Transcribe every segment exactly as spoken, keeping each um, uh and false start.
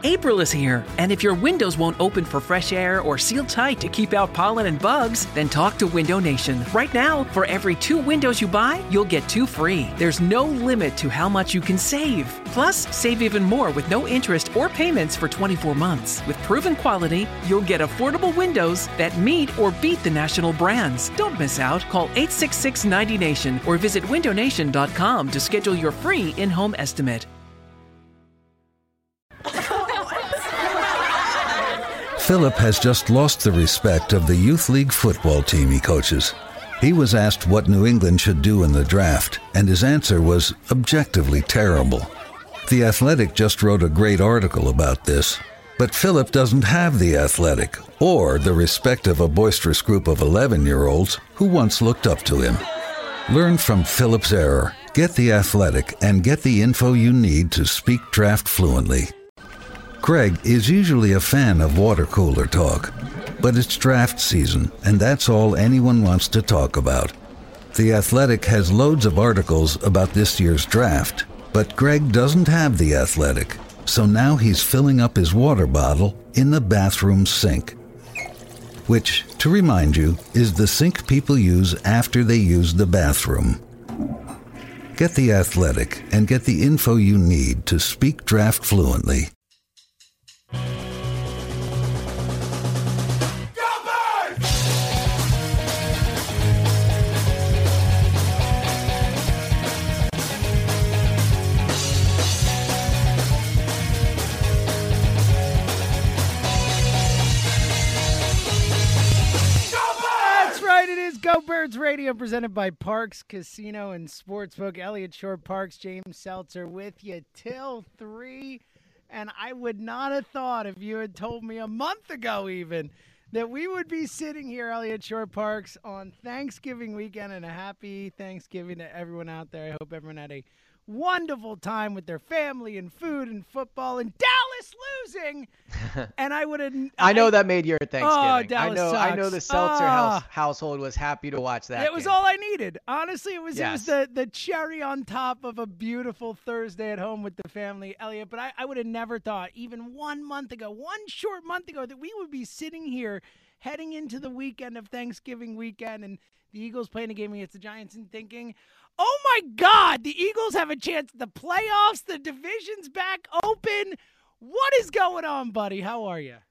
April is here, and if your windows won't open for fresh air or seal tight to keep out pollen and bugs, then talk to Window Nation. Right now, for every two windows you buy, you'll get two free. There's no limit to how much you can save. Plus, save even more with no interest or payments for twenty-four months. With proven quality, you'll get affordable windows that meet or beat the national brands. Don't miss out. Call eight six six, ninety nation or visit window nation dot com to schedule your free in-home estimate. Philip has just lost the respect of the youth league football team he coaches. He was asked what New England should do in the draft, and his answer was objectively terrible. The Athletic just wrote a great article about this, but Philip doesn't have the Athletic or the respect of a boisterous group of eleven-year-olds who once looked up to him. Learn from Philip's error, get the Athletic, and get the info you need to speak draft fluently. Greg is usually a fan of water cooler talk, but it's draft season, and that's all anyone wants to talk about. The Athletic has loads of articles about this year's draft, but Greg doesn't have the Athletic, so now he's filling up his water bottle in the bathroom sink, which, to remind you, is the sink people use after they use the bathroom. Get the Athletic and get the info you need to speak draft fluently. Go Birds Radio, presented by Parks Casino and Sportsbook. Elliott Short, Parks, James Seltzer with you till three. And I would not have thought if you had told me a month ago even that we would be sitting here, Elliott Short Parks, on Thanksgiving weekend. And a happy Thanksgiving to everyone out there. I hope everyone had a wonderful time with their family and food and football and Dallas losing. And I would have. I know that made your Thanksgiving. Oh, Dallas I know. sucks. I know the Seltzer oh. house, household was happy to watch that. It was game. all I needed. Honestly, it was. Yes. It was the the cherry on top of a beautiful Thursday at home with the family, Elliott. But I, I would have never thought, even one month ago, one short month ago, that we would be sitting here heading into the weekend of Thanksgiving weekend and the Eagles playing a game against the Giants and thinking, oh my God, the Eagles have a chance at the playoffs. The division's back open. What is going on, buddy? How are you?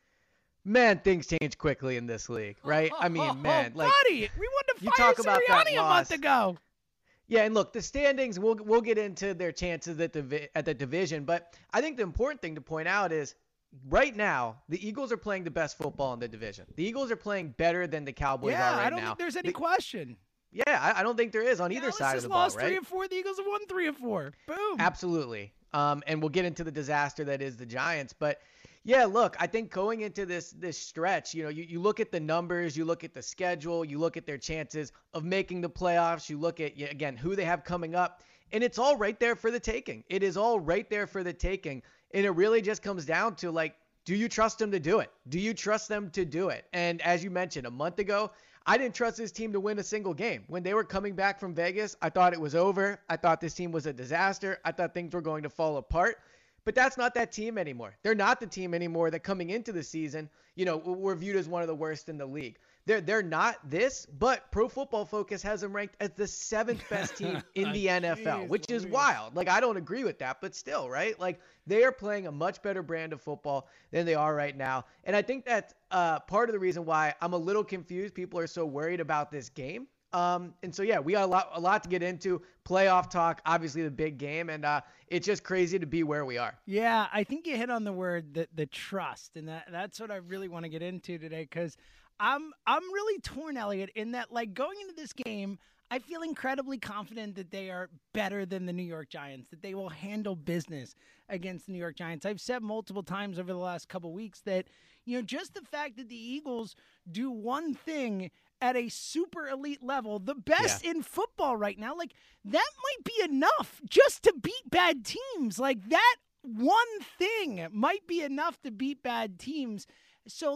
Man, things change quickly in this league, right? Oh, I mean, oh, man, oh, like buddy, we wanted to you fire talk about that Sirianni a month ago. Yeah, and look, the standings, we'll we'll get into their chances at the at the division, but I think the important thing to point out is right now, the Eagles are playing the best football in the division. The Eagles are playing better than the Cowboys yeah, are right now. I don't now. think there's any the, question. Yeah, I, I don't think there is on either Dallas side has of the ball, lost right? three and four. The Eagles have won three and four. Boom. Absolutely. Um, and we'll get into the disaster that is the Giants. But, yeah, look, I think going into this this stretch, you know, you, you look at the numbers, you look at the schedule, you look at their chances of making the playoffs, you look at, again, who they have coming up, and it's all right there for the taking. It is all right there for the taking. And it really just comes down to, like, do you trust them to do it? Do you trust them to do it? And as you mentioned, a month ago, I didn't trust this team to win a single game. When they were coming back from Vegas, I thought it was over. I thought this team was a disaster. I thought things were going to fall apart. But that's not that team anymore. They're not the team anymore that coming into the season, you know, were viewed as one of the worst in the league. They're they're not this, but Pro Football Focus has them ranked as the seventh best team in the N F L, which is wild. Like, I don't agree with that, but still, right? Like, they are playing a much better brand of football than they are right now. And I think that's uh, part of the reason why I'm a little confused. People are so worried about this game. Um, and so, yeah, we got a lot, a lot to get into. Playoff talk, obviously the big game, and uh, it's just crazy to be where we are. Yeah, I think you hit on the word, the, the trust, and that that's what I really want to get into today, because I'm I'm really torn, Elliott, in that, like, going into this game, I feel incredibly confident that they are better than the New York Giants, that they will handle business against the New York Giants. I've said multiple times over the last couple weeks that, you know, just the fact that the Eagles do one thing at a super elite level, the best yeah. in football right now, like, that might be enough just to beat bad teams. Like, that one thing might be enough to beat bad teams. So, like,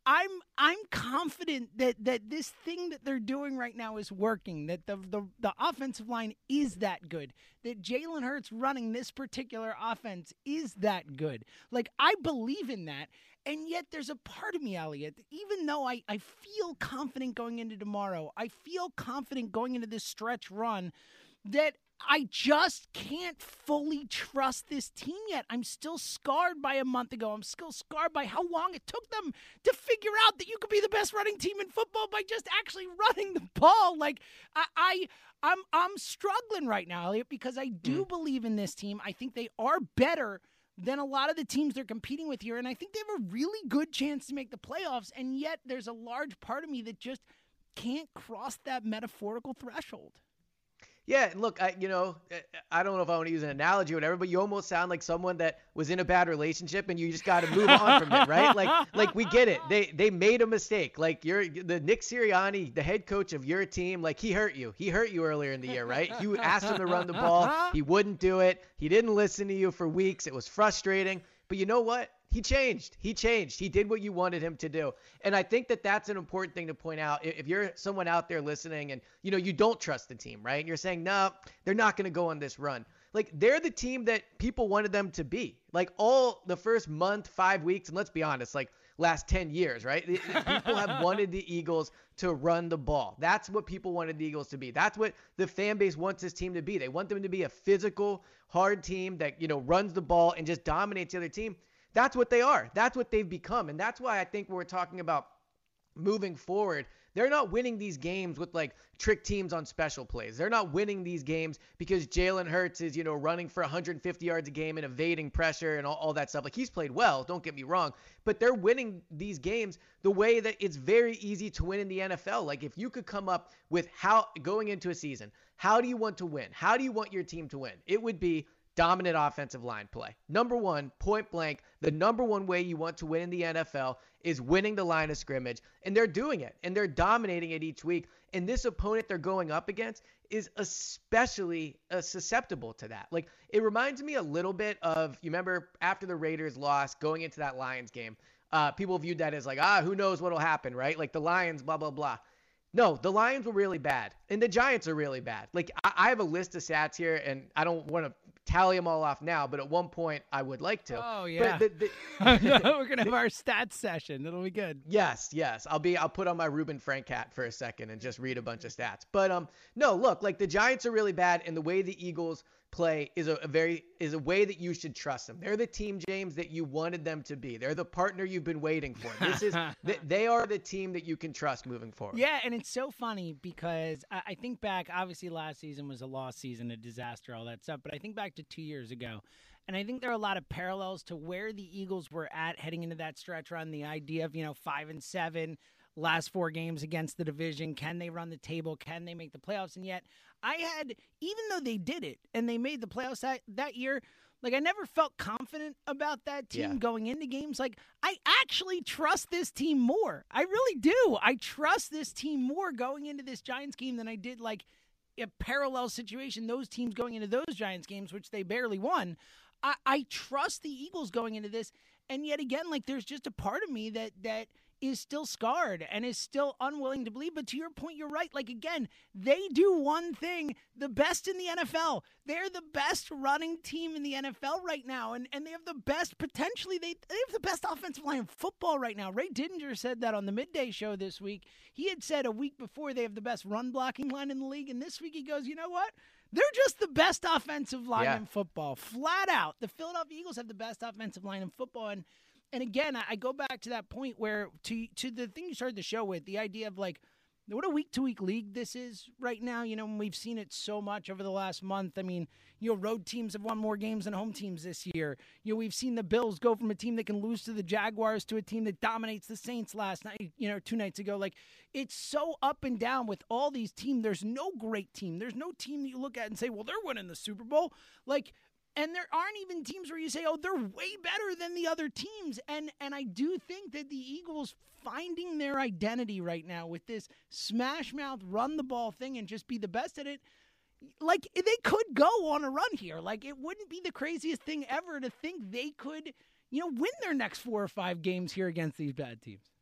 I'm I'm confident that, that this thing that they're doing right now is working, that the, the the offensive line is that good, that Jalen Hurts running this particular offense is that good. Like, I believe in that, and yet there's a part of me, Elliot, even though I, I feel confident going into tomorrow, I feel confident going into this stretch run, that I just can't fully trust this team yet. I'm still scarred by a month ago. I'm still scarred by how long it took them to figure out that you could be the best running team in football by just actually running the ball. Like, I, I I'm I'm struggling right now, Elliot, because I do mm. believe in this team. I think they are better than a lot of the teams they're competing with here, and I think they have a really good chance to make the playoffs, and yet there's a large part of me that just can't cross that metaphorical threshold. Yeah, look, I, you know, I don't know if I want to use an analogy or whatever, but you almost sound like someone that was in a bad relationship and you just got to move on from it, right? Like, like we get it. They they made a mistake. Like, you're the Nick Sirianni, the head coach of your team. Like, he hurt you. He hurt you earlier in the year, right? You asked him to run the ball. He wouldn't do it. He didn't listen to you for weeks. It was frustrating. But you know what? He changed. He changed. He did what you wanted him to do. And I think that that's an important thing to point out. If you're someone out there listening and, you know, you don't trust the team, right? And you're saying, no, they're not going to go on this run. Like, they're the team that people wanted them to be. Like, all the first month, five weeks, and let's be honest, like, last ten years, right? People have wanted the Eagles to run the ball. That's what people wanted the Eagles to be. That's what the fan base wants this team to be. They want them to be a physical, hard team that, you know, runs the ball and just dominates the other team. That's what they are. That's what they've become. And that's why I think when we're talking about moving forward, they're not winning these games with like trick teams on special plays. They're not winning these games because Jalen Hurts is, you know, running for one hundred fifty yards a game and evading pressure and all, all that stuff. Like, he's played well, don't get me wrong, but they're winning these games the way that it's very easy to win in the N F L. Like, if you could come up with how going into a season, how do you want to win? How do you want your team to win? It would be dominant offensive line play. Number one, point blank, the number one way you want to win in the N F L is winning the line of scrimmage. And they're doing it, and they're dominating it each week. And this opponent they're going up against is especially uh, susceptible to that. Like, it reminds me a little bit of, you remember after the Raiders lost, going into that Lions game, uh, people viewed that as like, ah, who knows what'll happen, right? Like, the Lions, blah, blah, blah. No, the Lions were really bad, and the Giants are really bad. Like, I, I have a list of stats here, and I don't want to tally them all off now, but at one point I would like to. Oh yeah, but the, the, we're gonna have our stats session. It'll be good. Yes, yes. I'll be. I'll put on my Ruben Frank hat for a second and just read a bunch of stats. But um, no, look, like, the Giants are really bad, and the way the Eagles play is a, a very is a way that you should trust them. They're the team, James, that you wanted them to be. They're the partner you've been waiting for. This is they, they are the team that you can trust moving forward. Yeah, and it's so funny because I, I think back. Obviously, last season was a lost season, a disaster, all that stuff. But I think back to two years ago, and I think there are a lot of parallels to where the Eagles were at heading into that stretch run. The idea of, you know, five and seven. Last four games against the division. Can they run the table? Can they make the playoffs? And yet I had, even though they did it and they made the playoffs that, that year, like, I never felt confident about that team yeah. going into games. Like, I actually trust this team more. I really do. I trust this team more going into this Giants game than I did, like, a parallel situation, those teams going into those Giants games, which they barely won. I, I trust the Eagles going into this. And yet again, like, there's just a part of me that that – is still scarred and is still unwilling to believe. But to your point, you're right. Like, again, they do one thing the best in the N F L. They're the best running team in the N F L right now. And, and they have the best, potentially, they, they have the best offensive line in football right now. Ray Didinger said that on the midday show this week. He had said a week before they have the best run blocking line in the league. And this week he goes, you know what? They're just the best offensive line yeah. in football. Flat out. The Philadelphia Eagles have the best offensive line in football. And And again, I go back to that point where, to to the thing you started the show with, the idea of, like, what a week-to-week league this is right now. You know, and we've seen it so much over the last month. I mean, you know, road teams have won more games than home teams this year. You know, we've seen the Bills go from a team that can lose to the Jaguars to a team that dominates the Saints last night, you know, two nights ago. Like, it's so up and down with all these teams. There's no great team. There's no team that you look at and say, well, they're winning the Super Bowl. Like, and there aren't even teams where you say, oh, they're way better than the other teams. And and I do think that the Eagles finding their identity right now with this smash mouth, run the ball thing and just be the best at it, like, they could go on a run here. Like, it wouldn't be the craziest thing ever to think they could, you know, win their next four or five games here against these bad teams.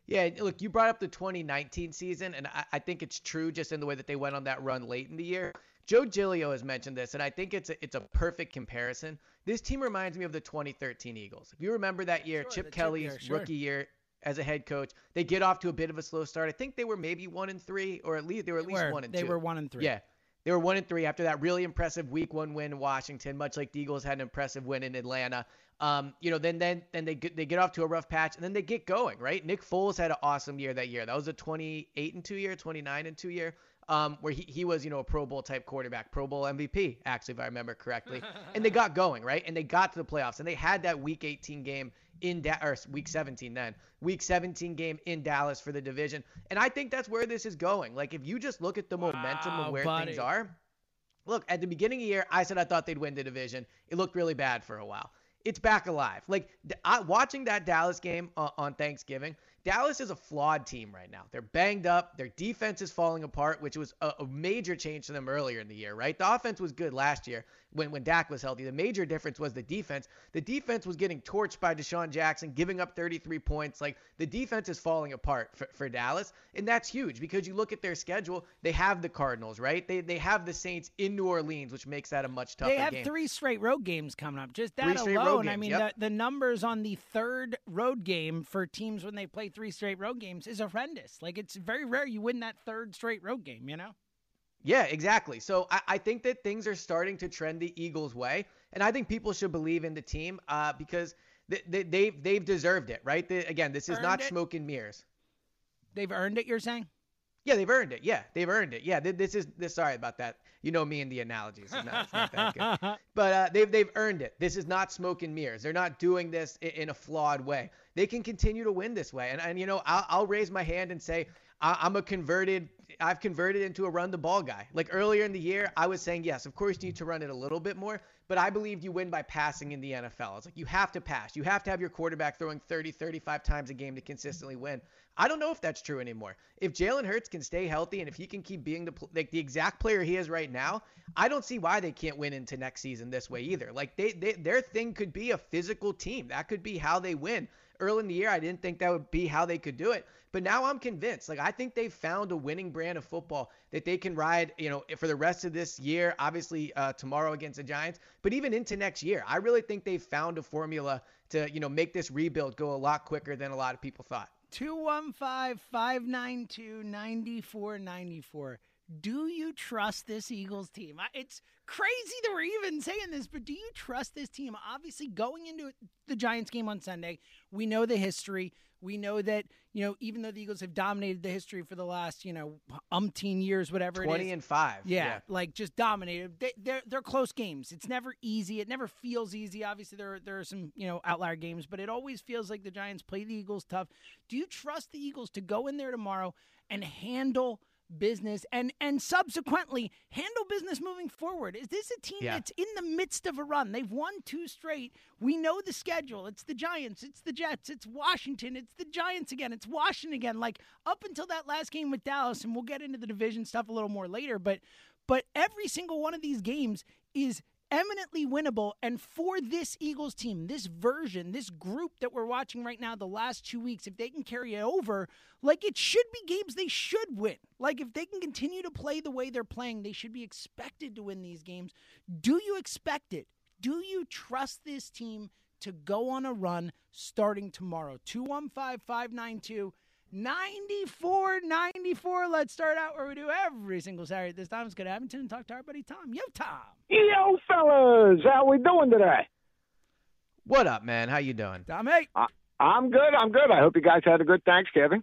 Yeah, look, you brought up the twenty nineteen season, and I, I think it's true just in the way that they went on that run late in the year. Joe Giglio has mentioned this, and I think it's a, it's a perfect comparison. This team reminds me of the twenty thirteen Eagles. If you remember that year, Sure, Chip the Kelly's Chip year, sure. rookie year as a head coach, they get off to a bit of a slow start. I think they were maybe one and three, or at least they were at They least were. one and They two. were one and three. Yeah. They were one and three after that really impressive week one win in Washington, much like the Eagles had an impressive win in Atlanta. Um, you know, then then then they get, they get off to a rough patch, and then they get going, right? Nick Foles had an awesome year that year. That was a twenty-eight and two year, twenty-nine and two year, um, where he, he was, you know, a Pro Bowl type quarterback, Pro Bowl M V P, actually, if I remember correctly. And they got going, right? And they got to the playoffs, and they had that week eighteen game in da- or week seventeen then, week seventeen game in Dallas for the division. And I think that's where this is going. Like, if you just look at the momentum Wow, of where buddy. things are, look, at the beginning of the year, I said I thought they'd win the division. It looked really bad for a while. It's back alive. Like, th- I, watching that Dallas game uh, on Thanksgiving, Dallas is a flawed team right now. They're banged up. Their defense is falling apart, which was a, a major change to them earlier in the year, right? The offense was good last year when, when Dak was healthy. The major difference was the defense. The defense was getting torched by Deshaun Jackson, giving up thirty-three points. Like, the defense is falling apart for, for Dallas, and that's huge because you look at their schedule. They have the Cardinals, right? They they have the Saints in New Orleans, which makes that a much tougher They have game. three straight road games coming up. Just Three that straight road alone, I games, mean, yep. the, the numbers on the third road game for teams when they play three straight road games is horrendous. Like, it's very rare you win that third straight road game, you know? Yeah, exactly. So I, I think that things are starting to trend the Eagles' way, and I think people should believe in the team uh, because they, they, they've they've deserved it, right? They, again, this is Earned not it? smoke and mirrors. They've earned it, you're saying? Yeah, they've earned it. Yeah, they've earned it. Yeah, th- this is this. Sorry about that. You know me and the analogies. It's not, it's not that good. But uh, they've they've earned it. This is not smoke and mirrors. They're not doing this in, in a flawed way. They can continue to win this way. And and you know, I'll, I'll raise my hand and say I, I'm a converted. I've converted into a run the ball guy. Like earlier in the year, I was saying yes, of course you need to run it a little bit more. But I believed you win by passing in the N F L. It's like you have to pass. You have to have your quarterback throwing thirty, thirty-five times a game to consistently win. I don't know if that's true anymore. If Jalen Hurts can stay healthy and if he can keep being the like the exact player he is right now, I don't see why they can't win into next season this way either. Like they, they their thing could be a physical team. That could be how they win. Early in the year, I didn't think that would be how they could do it. But now I'm convinced. Like I think they've found a winning brand of football that they can ride, you know, for the rest of this year, obviously uh, tomorrow against the Giants, but even into next year. I really think they've found a formula to, you know, make this rebuild go a lot quicker than a lot of people thought. two one five, five nine two, nine four nine four. Do you trust this Eagles team? I- It's crazy that we're even saying this, but do you trust this team? Obviously, going into the Giants game on Sunday, we know the history. We know that, you know, even though the Eagles have dominated the history for the last, you know, umpteen years, whatever it is. twenty and five. Yeah, Yeah. like just dominated. They, they're they're close games. It's never easy. It never feels easy. Obviously, there are, there are some, you know, outlier games, but it always feels like the Giants play the Eagles tough. Do you trust the Eagles to go in there tomorrow and handle business and and subsequently handle business moving forward? Is this a team Yeah. that's in the midst of a run? They've won two straight. We know the schedule. It's the Giants, it's the Jets, it's Washington, it's the Giants again, it's Washington again. Like up until that last game with Dallas, and we'll get into the division stuff a little more later, but but every single one of these games is eminently winnable. And for this Eagles team, this version, this group that we're watching right now, the last two weeks, if they can carry it over, like it should be games they should win. Like if they can continue to play the way they're playing, they should be expected to win these games. Do you expect it? Do you trust this team to go on a run starting tomorrow? two one five, five nine two, nine four nine four. Let's start out where we do every single Saturday at this time. Let's go to Abington and talk to our buddy Tom. Yo, Tom. Yo, fellas, how we doing today? What up, man? How you doing? Tom, hey. I, I'm good. I'm good. I hope you guys had a good Thanksgiving.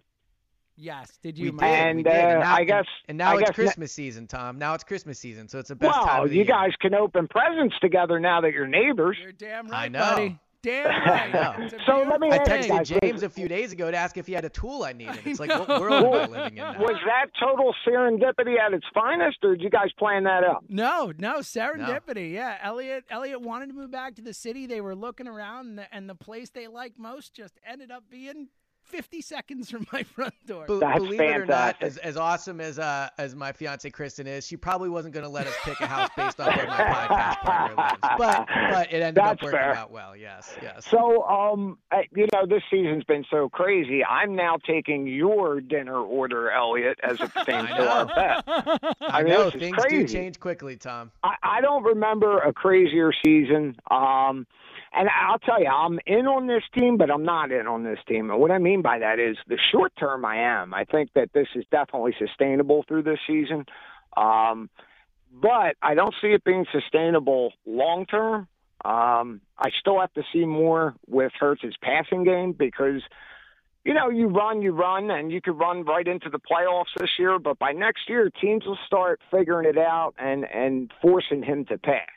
Yes, did We you? did. my- And, we did. uh, And now, I guess- And now I it's guess ne- Christmas season, Tom. Now it's Christmas season, so it's the best time Well, of the you year. guys can open presents together now that you're neighbors. You're damn I right, know. buddy. Damn right. know. It's a So let me beautiful I ask thing. you texted guys, James was- a few days ago to ask if he had a tool I needed. I It's like, know. what world are we living in now? Was that total serendipity at its finest, or did you guys plan that out? No, no, serendipity. Yeah, Elliot. Elliot wanted to move back to the city. They were looking around, and the, and the place they liked most just ended up being fifty seconds from my front door. Be- That's believe it or not, fantastic. as, as awesome as uh, as my fiance Kristen is, she probably wasn't going to let us pick a house based on where my podcast partner lives. But but it ended That's up working fair. out well. Yes, yes. So, um, I- you know, this season's been so crazy. I'm now taking your dinner order, Elliot, as it pertains I to our know. bet. I, mean, know this is things crazy. do change quickly, Tom. I, I don't remember a crazier season. Um, and I'll tell you, I'm in on this team, but I'm not in on this team. And what I mean by that is the short term I am. I think that this is definitely sustainable through this season. Um, but I don't see it being sustainable long term. Um, I still have to see more with Hurts' passing game because, you know, you run, you run, and you could run right into the playoffs this year. But by next year, teams will start figuring it out and, and forcing him to pass.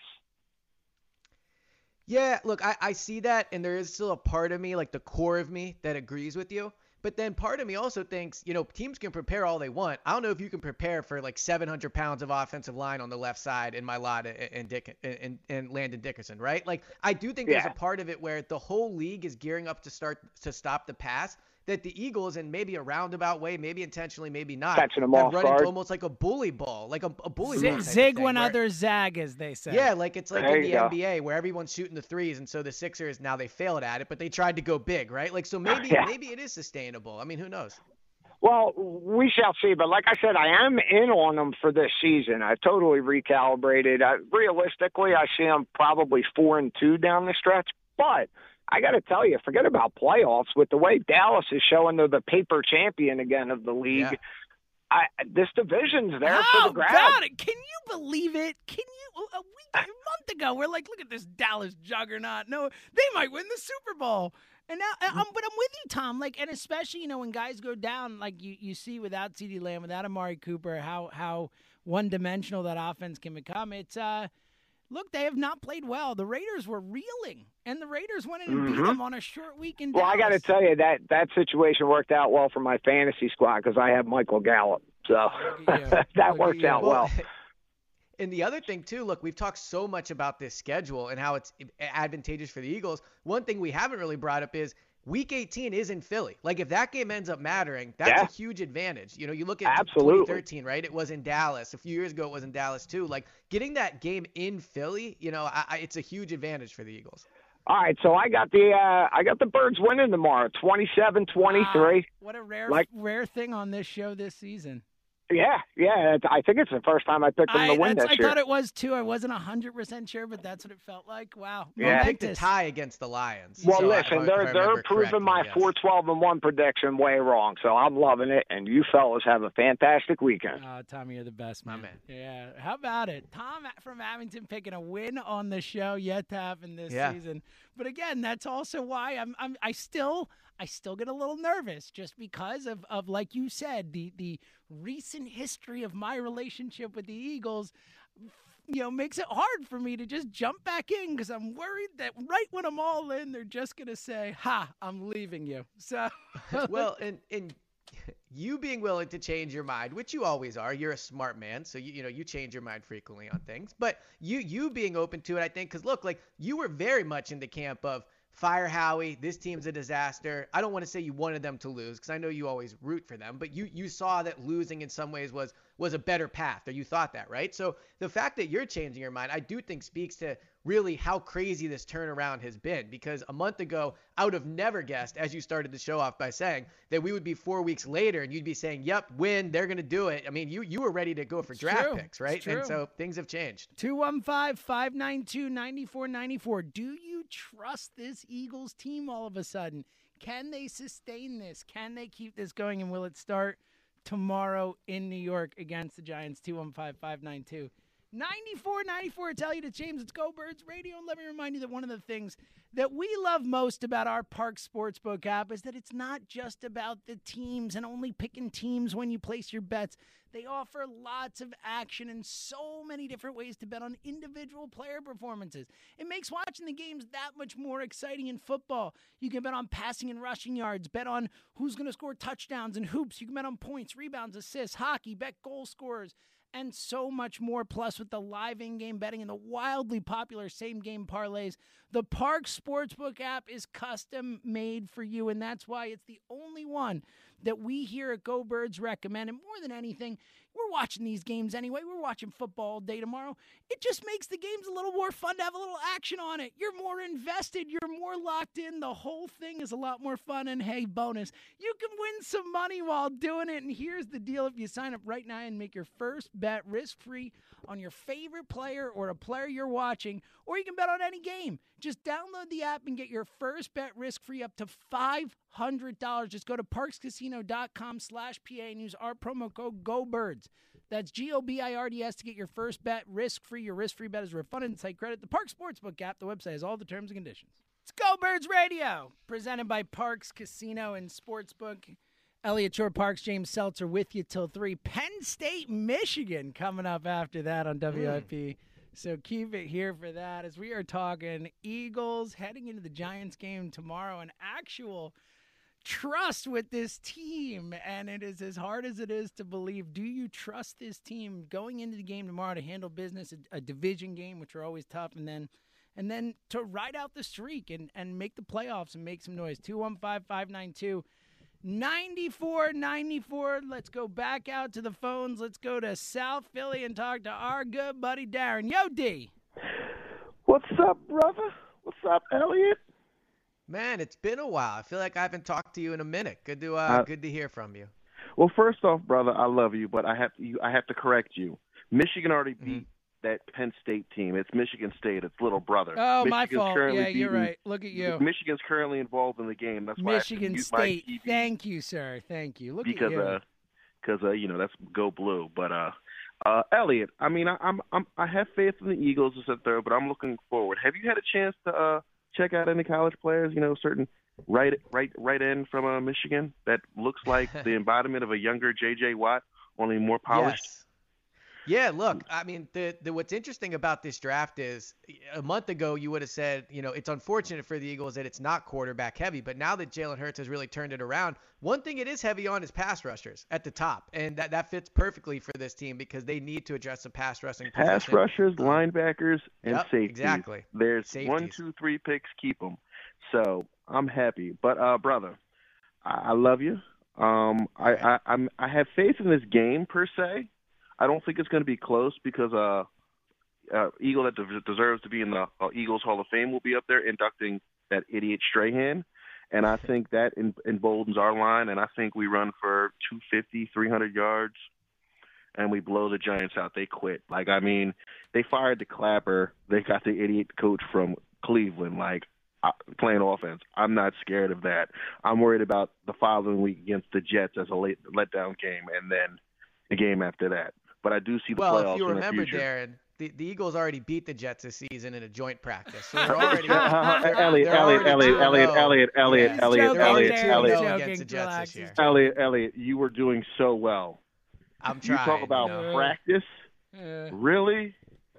Yeah, look, I, I see that, and there is still a part of me, like the core of me, that agrees with you. But then part of me also thinks, you know, teams can prepare all they want. I don't know if you can prepare for like seven hundred pounds of offensive line on the left side in Mailata and Dick and, and Landon Dickerson, right? Like, I do think there's Yeah. a part of it where the whole league is gearing up to start to stop the pass. That the Eagles, in maybe a roundabout way, maybe intentionally, maybe not, Catching them have off run guard. into almost like a bully ball, like a, a bully Z- ball. type of zig thing, when where- others zag, as they say. Yeah, like it's like There in you the go. N B A where everyone's shooting the threes, and so the Sixers now they failed at it, but they tried to go big, right? Like so maybe Yeah. maybe it is sustainable. I mean, who knows? Well, we shall see. But like I said, I am in on them for this season. I've totally recalibrated. I, realistically, I see them probably four and two down the stretch. But I got to tell you, forget about playoffs. With the way Dallas is showing they're the paper champion again of the league, Yeah. I, this division's there for How the grab. about it? Can you believe it? Can you? A week, a month ago, we're like, look at this Dallas juggernaut. No, they might win the Super Bowl. And now, I'm, but I'm with you, Tom. Like, and especially, you know, when guys go down, like you, you see without CeeDee Lamb, without Amari Cooper, how how one dimensional that offense can become. It's uh, look, they have not played well. The Raiders were reeling, and the Raiders went in and beat Mhm. them on a short week in Well, I got to Dallas. tell you that that situation worked out well for my fantasy squad because I have Michael Gallup. So Look at you. Look that at worked you. out well. And the other thing too, look, we've talked so much about this schedule and how it's advantageous for the Eagles. One thing we haven't really brought up is Week eighteen is in Philly. Like if that game ends up mattering, that's Yeah. a huge advantage. You know, you look at Absolutely. twenty thirteen, right? It was in Dallas. A few years ago, it was in Dallas too. Like getting that game in Philly, you know, I, I, it's a huge advantage for the Eagles. All right, so I got the uh, I got the Birds winning tomorrow, twenty-seven twenty-three. Wow, what a rare Like- rare thing on this show this season. Yeah, yeah. it's- I think it's the first time I picked them I, to win that's- this I year. thought it was too. I wasn't one hundred percent sure, but that's what it felt like. Wow. Yeah. I picked a Momentous. tie against the Lions. Well, so I- listen, if I they're remember they're proving correctly, my yes. four twelve and one prediction way wrong, so I'm loving it. And you fellas have a fantastic weekend. Oh, Tommy, you're the best, My man. man. Yeah. How about it? Tom from Abington picking a win on the show, yet to happen this Yeah. season. But again, that's also why I'm, I'm I still I still get a little nervous just because of, of like you said, the the recent history of my relationship with the Eagles. You know, makes it hard for me to just jump back in because I'm worried that right when I'm all in, they're just gonna say, "Ha, I'm leaving you." So, Well, and and you being willing to change your mind, which you always are, you're a smart man, so you you know you change your mind frequently on things. But you you being open to it, I think, because look, like you were very much in the camp of fire Howie. This team's a disaster. I don't want to say you wanted them to lose because I know you always root for them, but you you saw that losing in some ways was was a better path, or you thought that, right? So the fact that you're changing your mind, I do think speaks to really how crazy this turnaround has been, because a month ago, I would have never guessed, as you started the show off by saying, that we would be four weeks later and you'd be saying, yep, win, they're going to do it. I mean, you you were ready to go for It's draft true. picks, right? It's true. And so things have changed. two one five, five nine two, nine four nine four. Do you trust this Eagles team all of a sudden? Can they sustain this? Can they keep this going? And will it start tomorrow in New York against the Giants? two one five, five nine two, nine four nine four. Tell you to James, it's Go Birds Radio. And let me remind you that one of the things that we love most about our Park Sportsbook app is that it's not just about the teams and only picking teams when you place your bets. They offer lots of action and so many different ways to bet on individual player performances. It makes watching the games that much more exciting in football. You can bet on passing and rushing yards, bet on who's going to score touchdowns and hoops. You can bet on points, rebounds, assists, hockey, bet goal scorers. and so much more. Plus, with the live in-game betting and the wildly popular same-game parlays, the Parx Sportsbook app is custom-made for you, and that's why it's the only one that we here at Go Birds recommend. And more than anything, we're watching these games anyway. We're watching football all day tomorrow. It just makes the games a little more fun to have a little action on it. You're more invested. You're more locked in. The whole thing is a lot more fun. And hey, bonus, you can win some money while doing it. And here's the deal. If you sign up right now and make your first bet risk-free on your favorite player or a player you're watching, or you can bet on any game, just download the app and get your first bet risk-free up to five hundred dollars. Just go to parxcasino.com slash PA and use our promo code GOBIRDS. That's G O B I R D S to get your first bet risk-free. Your risk-free bet is refunded and site credit. The Parx Sportsbook app, the website, has all the terms and conditions. It's Go Birds Radio, presented by Parx Casino and Sportsbook. Elliot Shore, Parks, James Seltzer with you till three. Penn State, Michigan coming up after that on W I P. Mm. So keep it here for that as we are talking Eagles heading into the Giants game tomorrow. An actual trust with this team, and it is as hard as it is to believe. Do you trust this team going into the game tomorrow to handle business, a, a division game, which are always tough, and then and then to ride out the streak and, and make the playoffs and make some noise? two one five, five nine two, nine four nine four. Let's go back out to the phones. Let's go to South Philly and talk to our good buddy Darren. Yo, D. What's up, brother? What's up, Elliot? Man, it's been a while. I feel like I haven't talked to you in a minute. Good to uh, uh, good to hear from you. Well, first off, brother, I love you, but I have to, you, I have to correct you. Michigan already beat mm-hmm. that Penn State team. It's Michigan State. It's little brother. Oh, Michigan's my fault. Yeah, beaten, you're right. Look at you. Michigan's currently involved in the game. That's why Michigan I State. Thank you, sir. Thank you. Look because, at you. Uh, because uh, you know that's go blue. But uh, uh, Elliot, I mean, I, I'm I'm I have faith in the Eagles to sit there, but I'm looking forward. Have you had a chance to uh, check out any college players? You know, certain. Right, right, right in from uh, Michigan that looks like the embodiment of a younger J J Watt, only more polished. Yes. Yeah, look, I mean, the, the what's interesting about this draft is a month ago you would have said, you know, it's unfortunate for the Eagles that it's not quarterback heavy, but now that Jalen Hurts has really turned it around, one thing it is heavy on is pass rushers at the top, and that, that fits perfectly for this team because they need to address the pass rushing position. Pass rushers, linebackers, and yep, safeties. Exactly. There's Safeties. one, two, three picks, keep them. So I'm happy. But, uh, brother, I, I love you. Um, I, I, I'm, I have faith in this game, per se. I don't think it's going to be close because uh, uh, Eagle that de- deserves to be in the uh, Eagles Hall of Fame will be up there inducting that idiot Strahan. And I think that em- emboldens our line, and I think we run for two fifty, three hundred yards, and we blow the Giants out. They quit. Like, I mean, they fired the Clapper. They got the idiot coach from Cleveland, like, uh, playing offense. I'm not scared of that. I'm worried about the following week against the Jets as a late letdown game, and then the game after that. But I do see the well, playoffs in the future. Well, if you remember, Darren, the, the Eagles already beat the Jets this season in a joint practice. So they're already Elliot, Elliot, Elliot, Elliot, Elliot, Elliot, Elliot, Elliot, Elliot, against the Jets this year. Elliot, Elliot, you were doing so well. I'm trying. You talk about you know. practice? Yeah. Really?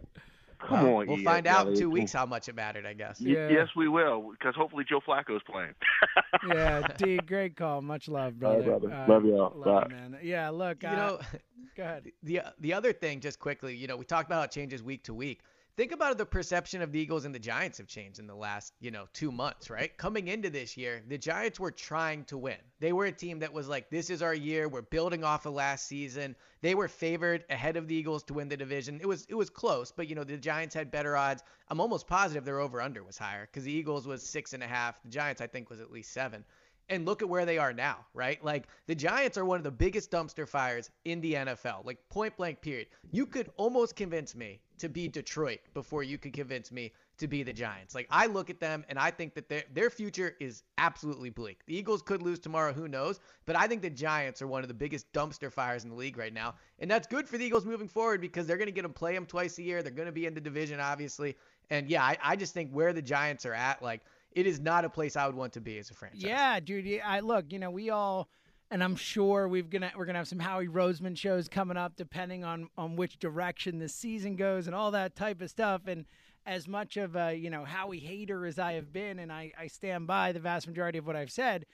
Come well, on, We'll Ian, find out Elliot. in two weeks how much it mattered, I guess. Y- Yeah. Yes, we will, because hopefully Joe Flacco's playing. Yeah, D, great call. Much love, brother. All right, brother. Uh, Love y'all. love Bye. you, man. Yeah, look, You uh, know, go ahead. the the other thing, just quickly, you know, we talked about how it changes week to week. Think about the perception of the Eagles and the Giants have changed in the last, you know, two months, right? Coming into this year, the Giants were trying to win. They were a team that was like, this is our year. We're building off of last season. They were favored ahead of the Eagles to win the division. It was it was close, but, you know, the Giants had better odds. I'm almost positive their over-under was higher because the Eagles was six and a half. The Giants, I think, was at least seven. And look at where they are now, right? Like, the Giants are one of the biggest dumpster fires in the N F L, like point blank period. You could almost convince me to be Detroit before you could convince me to be the Giants. Like, I look at them and I think that their their future is absolutely bleak. The Eagles could lose tomorrow, who knows? But I think the Giants are one of the biggest dumpster fires in the league right now. And that's good for the Eagles moving forward because they're going to get them play them twice a year. They're going to be in the division, obviously. And yeah, I, I just think where the Giants are at, like, it is not a place I would want to be as a franchise. Yeah, dude. I look, you know, we all, and I'm sure we've gonna we're gonna have some Howie Roseman shows coming up, depending on on which direction the season goes and all that type of stuff. And as much of a you know Howie hater as I have been, and I I stand by the vast majority of what I've said,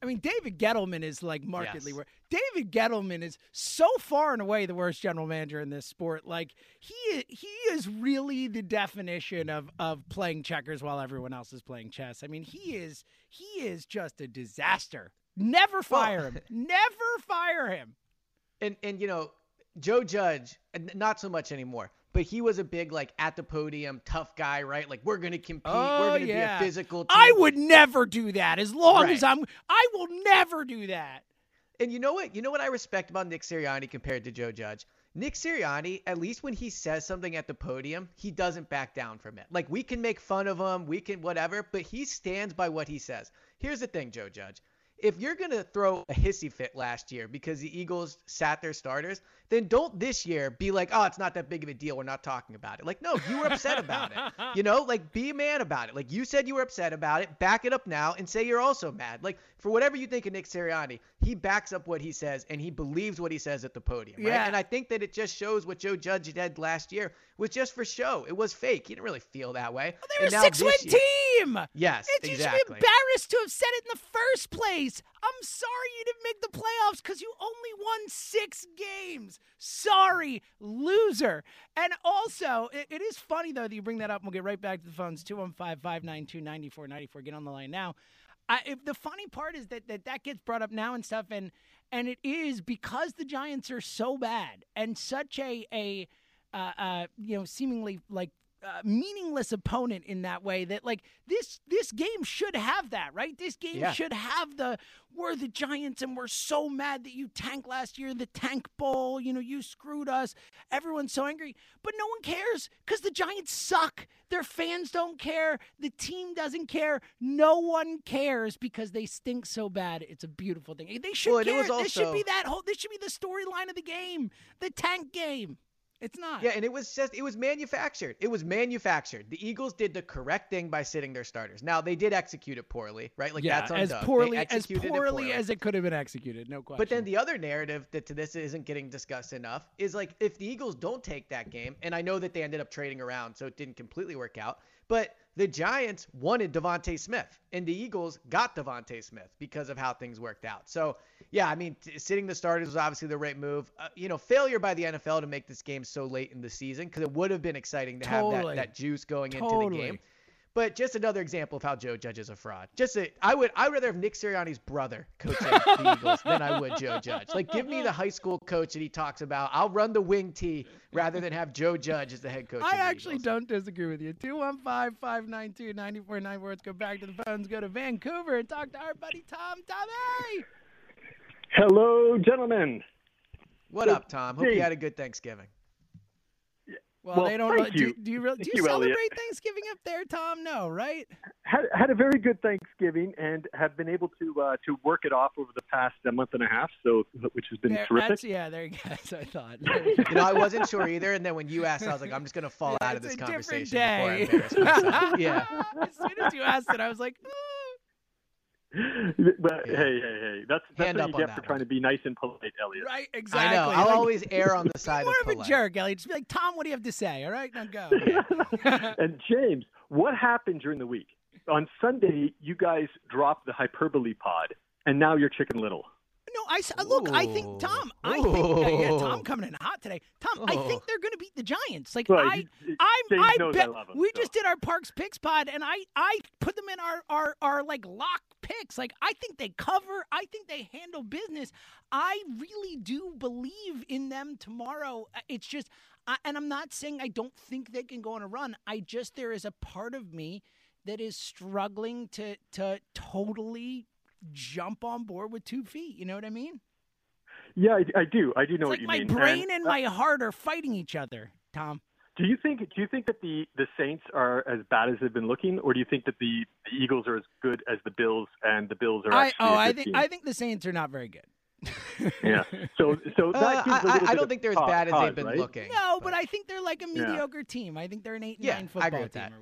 I mean, David Gettleman is like markedly Yes. worse. David Gettleman is so far and away the worst general manager in this sport. Like he he is really the definition of of playing checkers while everyone else is playing chess. I mean, he is he is just a disaster. Never fire Well, him. Never fire him. And and you know, Joe Judge, n- not so much anymore. But he was a big, like, at the podium, tough guy, right? Like, we're going to compete. Oh, we're going to yeah. be a physical team. I would never do that. As long Right. as I'm, I will never do that. And you know what? You know what I respect about Nick Sirianni compared to Joe Judge? Nick Sirianni, at least when he says something at the podium, he doesn't back down from it. Like, we can make fun of him, we can whatever, but he stands by what he says. Here's the thing, Joe Judge. If you're going to throw a hissy fit last year because the Eagles sat their starters, then don't this year be like, oh, it's not that big of a deal. We're not talking about it. Like, no, you were upset about it. You know, like, be a man about it. Like, you said you were upset about it. Back it up now and say you're also mad. Like, for whatever you think of Nick Sirianni, he backs up what he says and he believes what he says at the podium. Right? Yeah. And I think that it just shows what Joe Judge did last year was just for show. It was fake. He didn't really feel that way. Well, they're And a now six-win this year- team. Yes, It's, You exactly. should be embarrassed to have said it in the first place. I'm sorry you didn't make the playoffs because you only won six games. Sorry, loser. And also, it, it is funny, though, that you bring that up. We'll get right back to the phones. two one five, five nine two, nine four nine four. Get on the line now. I, if the funny part is that, that that gets brought up now and stuff, and and it is because the Giants are so bad and such a, a uh, uh, you know, seemingly like, Uh, meaningless opponent in that way that like this this game should have that, right? This game Yeah. should have the we're the Giants and we're so mad that you tanked last year, the tank bowl, you know, you screwed us. Everyone's so angry, but no one cares because the Giants suck. Their fans don't care. The team doesn't care. No one cares because they stink so bad. It's a beautiful thing. They should Well, and it care. was This should also- be that whole. This should be the storyline of the game. The tank game. It's not. Yeah, and it was just, it was manufactured. It was manufactured. The Eagles did the correct thing by sitting their starters. Now, they did execute it poorly, right? Like, yeah, that's on as Doug. They poorly as executed it poorly as it could have been executed, no question. But then the other narrative that to this isn't getting discussed enough is like if the Eagles don't take that game, and I know that they ended up trading around, so it didn't completely work out, but the Giants wanted Devontae Smith, and the Eagles got Devontae Smith because of how things worked out. So, yeah, I mean, t- sitting the starters was obviously the right move. Uh, you know, failure by the N F L to make this game so late in the season because it would have been exciting to have Totally. that, that juice going Totally. into the game. But just another example of how Joe Judge is a fraud. Just a, I would I'd rather have Nick Sirianni's brother coaching the Eagles than I would Joe Judge. Like, give me the high school coach that he talks about. I'll run the wing tee rather than have Joe Judge as the head coach. of I the actually Eagles. don't disagree with you. two one five, five nine two, nine four nine four. Let's go back to the phones. Go to Vancouver and talk to our buddy Tom. Tommy! Hello, gentlemen. What up, Tom? Hope Hey. you had a good Thanksgiving. Well, Well, they don't. thank do, you. do you really, do Thank you, you, Elliot. celebrate Thanksgiving up there, Tom? No, right? Had had a very good Thanksgiving and have been able to uh, to work it off over the past uh, month and a half, so which has been There- terrific. That's, yeah, there you go. That's what I thought. You know, I wasn't sure either, and then when you asked, I was like, I'm just gonna fall Yeah, out of it's this a different conversation before I day. embarrass myself. Yeah. As soon as you asked it, I was like, "Ooh." But Yeah. hey, hey, hey, that's that's Hand what up you on get that for trying one. to be nice and polite, Elliot. right, I exactly. know. I'll Like, always err on the be side more of of a polite. jerk, Elliot. Just be like, Tom, what do you have to say? All right, now go. And James, what happened during the week? On Sunday, you guys dropped the hyperbole pod, and now you're Chicken Little. No, I s- look. I think Ooh. Tom. I think uh, yeah, Ooh. Tom coming in hot today. Tom, I Oh. think they're going to beat the Giants. Like Well, I, you- I'm, James I knows bet I love him, we so. just did our Parks Picks pod, and I, I put them in our, our, our like lock picks. Like I think they cover. I think they handle business. I really do believe in them tomorrow. Uh, It's just, I, and I'm not saying I don't think they can go on a run. I just there is a part of me that is struggling to to totally jump on board with two feet. You know what I mean? Yeah, I, I do. I do know It's what like you my mean. brain And, and uh, my heart are fighting each other, Tom. Do you think do you think that the, the Saints are as bad as they've been looking, or do you think that the, the Eagles are as good as the Bills and the Bills are I actually oh, a I good think team? I think the Saints are not very good. Yeah. So so Uh, that gives a I, little I bit don't of think they're as pause- bad as pause, they've been right? looking. No, but I think they're like a mediocre team. I think they're an eight and Yeah, nine I football agree with team that. or whatever. You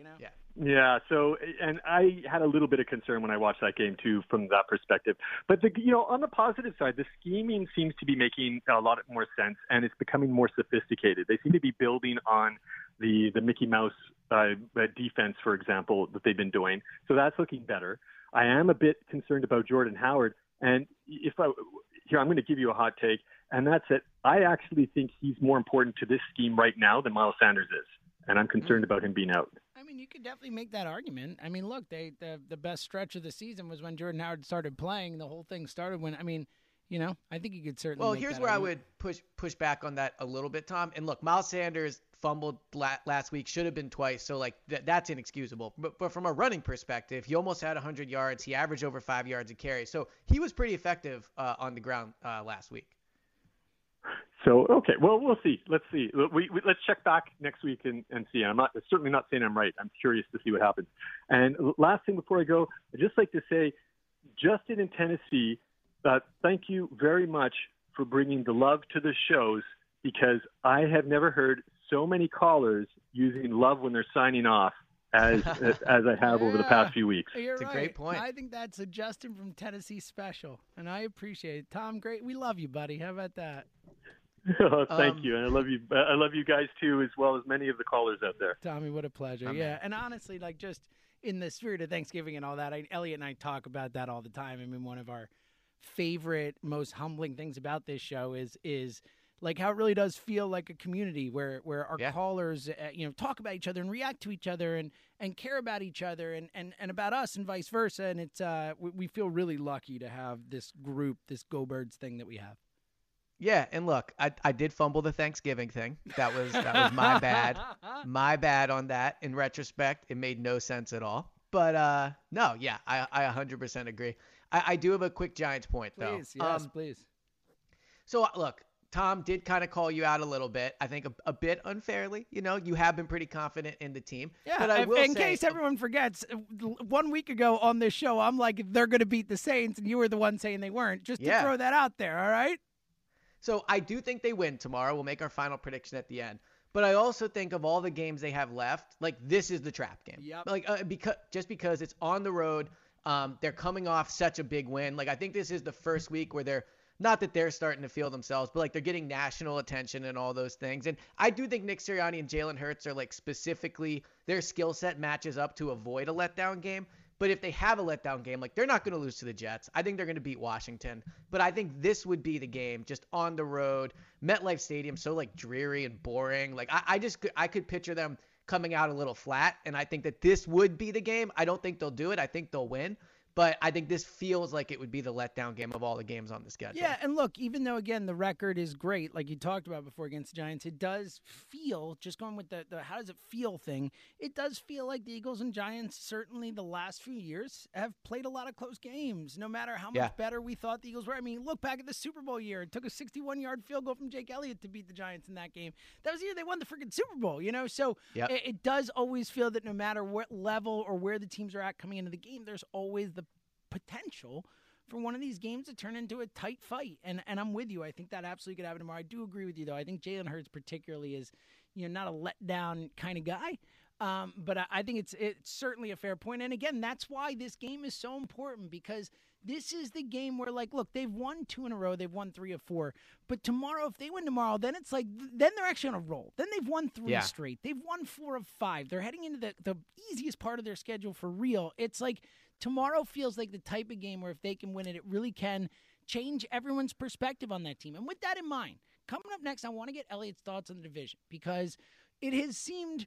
know? Yeah. Yeah. So, and I had a little bit of concern when I watched that game too, from that perspective. But the, you know, on the positive side, the scheming seems to be making a lot more sense, and it's becoming more sophisticated. They seem to be building on the the Mickey Mouse uh, defense, for example, that they've been doing. So that's looking better. I am a bit concerned about Jordan Howard, and if I here, I'm going to give you a hot take, and that's it. I actually think he's more important to this scheme right now than Miles Sanders is, and I'm concerned about him being out. I mean, you could definitely make that argument. I mean, look, they the the best stretch of the season was when Jordan Howard started playing. The whole thing started when, I mean, you know, I think you could certainly. Well, make here's that where argument. I would push push back on that a little bit, Tom. And look, Miles Sanders fumbled la- last week, should have been twice, so like th- that's inexcusable. But but from a running perspective, he almost had one hundred yards. He averaged over five yards a carry, so he was pretty effective uh, on the ground uh, last week. So, okay, well, we'll see. Let's see. We, we, let's check back next week and, and see. I'm not certainly not saying I'm right. I'm curious to see what happens. And last thing before I go, I'd just like to say, Justin in Tennessee, uh, thank you very much for bringing the love to the shows, because I have never heard so many callers using love when they're signing off as as, as I have yeah, over the past few weeks. You're It's a right. great point. I think that's a Justin from Tennessee special, and I appreciate it. Tom, great. We love you, buddy. How about that? Oh, thank Um, you, and I love you. I love you guys too, as well as many of the callers out there. Tommy, what a pleasure. Oh, yeah, man. and honestly, like just in the spirit of Thanksgiving and all that, I, Elliot and I talk about that all the time. I mean, one of our favorite, most humbling things about this show is is like how it really does feel like a community where where our Yeah. callers, uh, you know, talk about each other and react to each other and and care about each other and and, and about us and vice versa. And it's uh, we, we feel really lucky to have this group, this Go Birds thing that we have. Yeah, and look, I I did fumble the Thanksgiving thing. That was that was my bad. My bad on that. In retrospect, it made no sense at all. But uh, no, yeah, I, I one hundred percent agree. I, I do have a quick Giants point, though. Please, yes, Um, please. So, uh, look, Tom did kind of call you out a little bit. I think a, a bit unfairly. You know, you have been pretty confident in the team. Yeah, but I if- will in say, case everyone forgets, one week ago on this show, I'm like, they're going to beat the Saints, and you were the one saying they weren't. Just to Yeah. throw that out there, all right? So I do think they win tomorrow. We'll make our final prediction at the end. But I also think of all the games they have left, like this is the trap game. Yep. Like uh, because just because it's on the road, um, they're coming off such a big win. Like I think this is the first week where they're not that they're starting to feel themselves, but like they're getting national attention and all those things. And I do think Nick Sirianni and Jalen Hurts are like specifically their skill set matches up to avoid a letdown game. But if they have a letdown game, like they're not going to lose to the Jets. I think they're going to beat Washington. But I think this would be the game, just on the road. MetLife Stadium, so like dreary and boring. Like I, I just I could picture them coming out a little flat, and I think that this would be the game. I don't think they'll do it. I think they'll win. But I think this feels like it would be the letdown game of all the games on the schedule. Yeah, and look, even though, again, the record is great, like you talked about before against the Giants, it does feel, just going with the, the how does it feel thing, it does feel like the Eagles and Giants, certainly the last few years, have played a lot of close games, no matter how much Yeah. better we thought the Eagles were. I mean, look back at the Super Bowl year. It took a sixty-one-yard field goal from Jake Elliott to beat the Giants in that game. That was the year they won the freaking Super Bowl, you know? So Yep. it, it does always feel that no matter what level or where the teams are at coming into the game, there's always the potential for one of these games to turn into a tight fight. And and I'm with you. I think that absolutely could happen tomorrow. I do agree with you, though. I think Jalen Hurts particularly is, you know, not a letdown kind of guy. Um, but I, I think it's it's certainly a fair point. And again, that's why this game is so important, because this is the game where, like, look, they've won two in a row. They've won three of four. But tomorrow, if they win tomorrow, then it's like, then they're actually on a roll. Then they've won three Yeah. straight. They've won four of five. They're heading into the, the easiest part of their schedule for real. It's like, tomorrow feels like the type of game where if they can win it, it really can change everyone's perspective on that team. And with that in mind, coming up next, I want to get Elliot's thoughts on the division, because it has seemed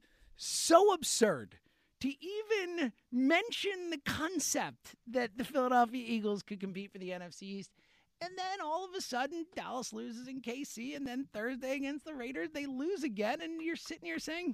so absurd to even mention the concept that the Philadelphia Eagles could compete for the N F C East. And then all of a sudden, Dallas loses in K C, and then Thursday against the Raiders, they lose again, and you're sitting here saying,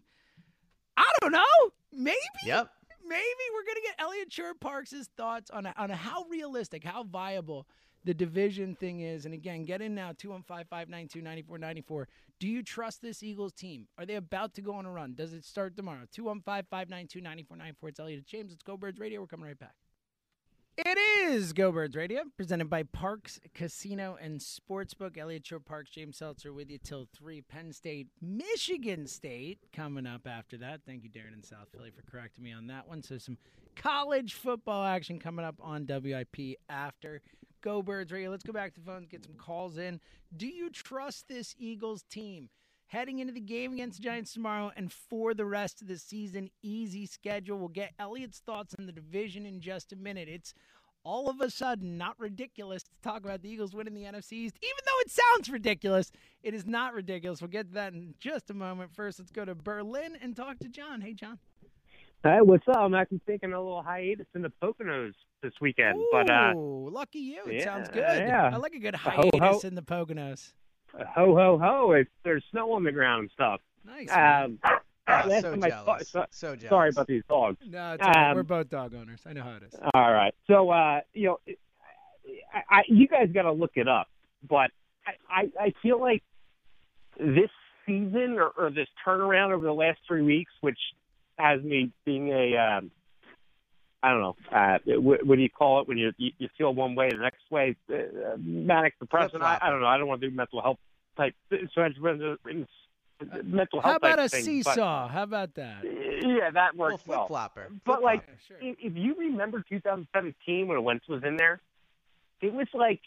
I don't know, maybe? Yep. Maybe we're going to get Elliot Shore-Parks' thoughts on on how realistic, how viable the division thing is. And again, get in now, two one five, five nine two, nine four nine four. Do you trust this Eagles team? Are they about to go on a run? Does it start tomorrow? two one five, five nine two, nine four nine four. It's Elliot James. It's Go Birds Radio. We're coming right back. It is Go Birds Radio, presented by Parks Casino and Sportsbook. Elliott Shore Parks, James Seltzer with you till three. Penn State, Michigan State coming up after that. Thank you, Darren in South Philly, for correcting me on that one. So some college football action coming up on W I P after Go Birds Radio. Let's go back to the phones, get some calls in. Do you trust this Eagles team? Heading into the game against the Giants tomorrow and for the rest of the season, easy schedule. We'll get Elliott's thoughts on the division in just a minute. It's all of a sudden not ridiculous to talk about the Eagles winning the N F C East. Even though it sounds ridiculous, it is not ridiculous. We'll get to that in just a moment. First, let's go to Berlin and talk to John. Hey, John. Hey, what's up? I'm actually taking a little hiatus in the Poconos this weekend. Ooh, but uh, lucky you. It yeah, sounds good. Yeah. I like a good hiatus ho, ho. in the Poconos. Ho, ho, ho. It's, there's snow on the ground and stuff. Nice. Um, oh, so jealous. Saw, so jealous. Sorry about these dogs. No, it's all right. Um, We're both dog owners. I know how it is. All right. So, uh, you know, I, I, you guys got to look it up. But I, I, I feel like this season or, or this turnaround over the last three weeks, which has me being a, um, I don't know, uh, what, what do you call it when you you feel one way the next way? Uh, manic depressive. I, I don't know. I don't want to do mental health type. So it's mental health. How about a thing, seesaw? but, How about that? Yeah, that works well. well. Flopper. But like, yeah, sure. if, if you remember two thousand seventeen when Wentz was in there, it was like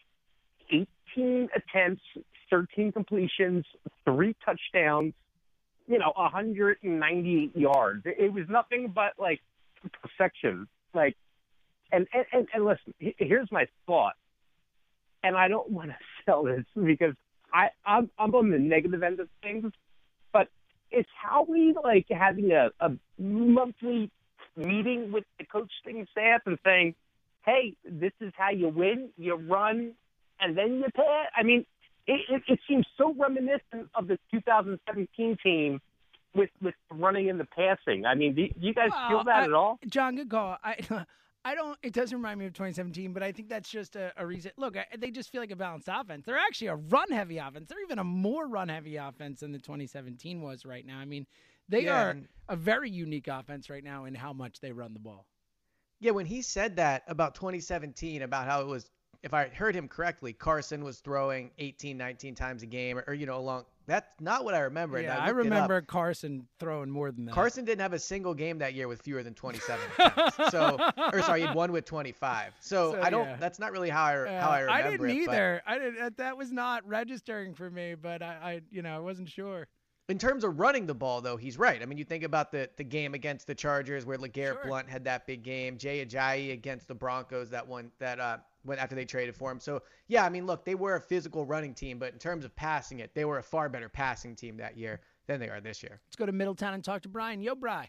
eighteen attempts, thirteen completions, three touchdowns, you know, one hundred ninety-eight yards. It, it was nothing but like perfection. Like, and, and, and, and listen, here's my thought. And I don't want to sell this because I, I'm, I'm on the negative end of things, but it's how we like having a, a monthly meeting with the coaching staff and saying, hey, this is how you win, you run, and then you pass. I mean, it, it, it seems so reminiscent of the two thousand seventeen team with, with running and the passing. I mean, do, do you guys well, feel that I, at all? John, good call. I I don't – it doesn't remind me of twenty seventeen, but I think that's just a, a reason. Look, I, they just feel like a balanced offense. They're actually a run-heavy offense. They're even a more run-heavy offense than the twenty seventeen was right now. I mean, they yeah, are and, a very unique offense right now in how much they run the ball. Yeah, when he said that about twenty seventeen, about how it was, if I heard him correctly, Carson was throwing eighteen, nineteen times a game, or, or you know, along. That's not what I remember. Yeah, I, I remember Carson throwing more than that. Carson didn't have a single game that year with fewer than twenty-seven attempts. So, or sorry, he had one with twenty-five. So, so I don't. Yeah. That's not really how I uh, how I remember I didn't it, either. I didn't. That was not registering for me. But I, I, you know, I wasn't sure. In terms of running the ball, though, he's right. I mean, you think about the, the game against the Chargers where LeGarrette Sure. Blount had that big game, Jay Ajayi against the Broncos that one that uh went after they traded for him. So yeah, I mean, look, they were a physical running team, but in terms of passing it, they were a far better passing team that year than they are this year. Let's go to Middletown and talk to Brian. Yo, Bri.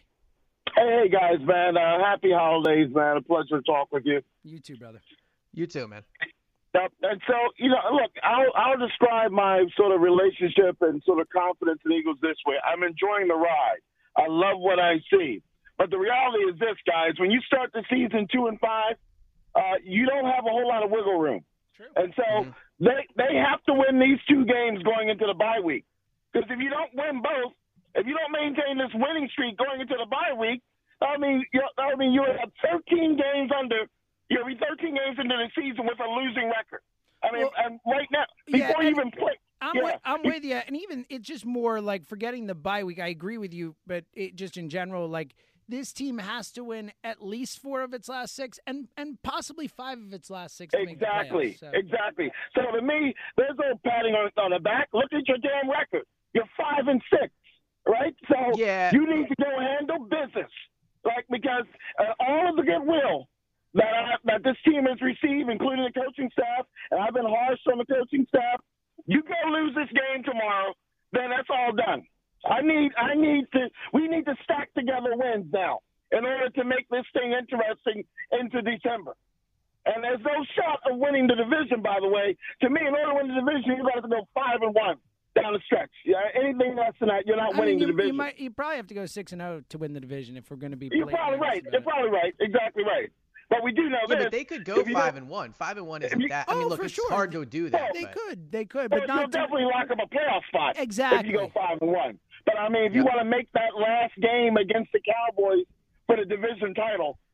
Hey guys, man. Uh, happy holidays, man. A pleasure to talk with you. You too, brother. You too, man. Yep. And so, you know, look, I'll, I'll describe my sort of relationship and sort of confidence in Eagles this way. I'm enjoying the ride. I love what I see. But the reality is this, guys. When you start the season two and five, uh, you don't have a whole lot of wiggle room. True. And so mm-hmm. they they have to win these two games going into the bye week. Because if you don't win both, if you don't maintain this winning streak going into the bye week, I mean, you I mean, you have thirteen games under. You'll be thirteen games into the season with a losing record. I mean, Well, and right now, before yeah, you even play. I'm, yeah. with, I'm with you. And even it's just more like forgetting the bye week. I agree with you, but it just in general, like this team has to win at least four of its last six and, and possibly five of its last six to make the Exactly, playoffs. So. exactly. So to me, there's no patting on, on the back. Look at your damn record. You're five and six, right? So Yeah. you need to go handle business, like because uh, all of the goodwill that I, that this team has received, including the coaching staff, and I've been harsh on the coaching staff. You go lose this game tomorrow, then that's all done. I need, I need to, we need to stack together wins now in order to make this thing interesting into December. And there's no shot of winning the division, by the way. To me, in order to win the division, you got to go five and one down the stretch. Yeah, anything less than that, you're not I winning mean, you, the division. You, might, you probably have to go six and zero to win the division if we're going to be. You're probably right. You're probably right. Exactly right. But we do know Yeah, this. but they could go five and one. Five and one isn't you, that. I mean, oh, look, for it's sure. hard to do that. They but. could, they could, But but you'll not. definitely lock up a playoff spot. Exactly. If you go five and one. But I mean, if you Yep. want to make that last game against the Cowboys for the division title,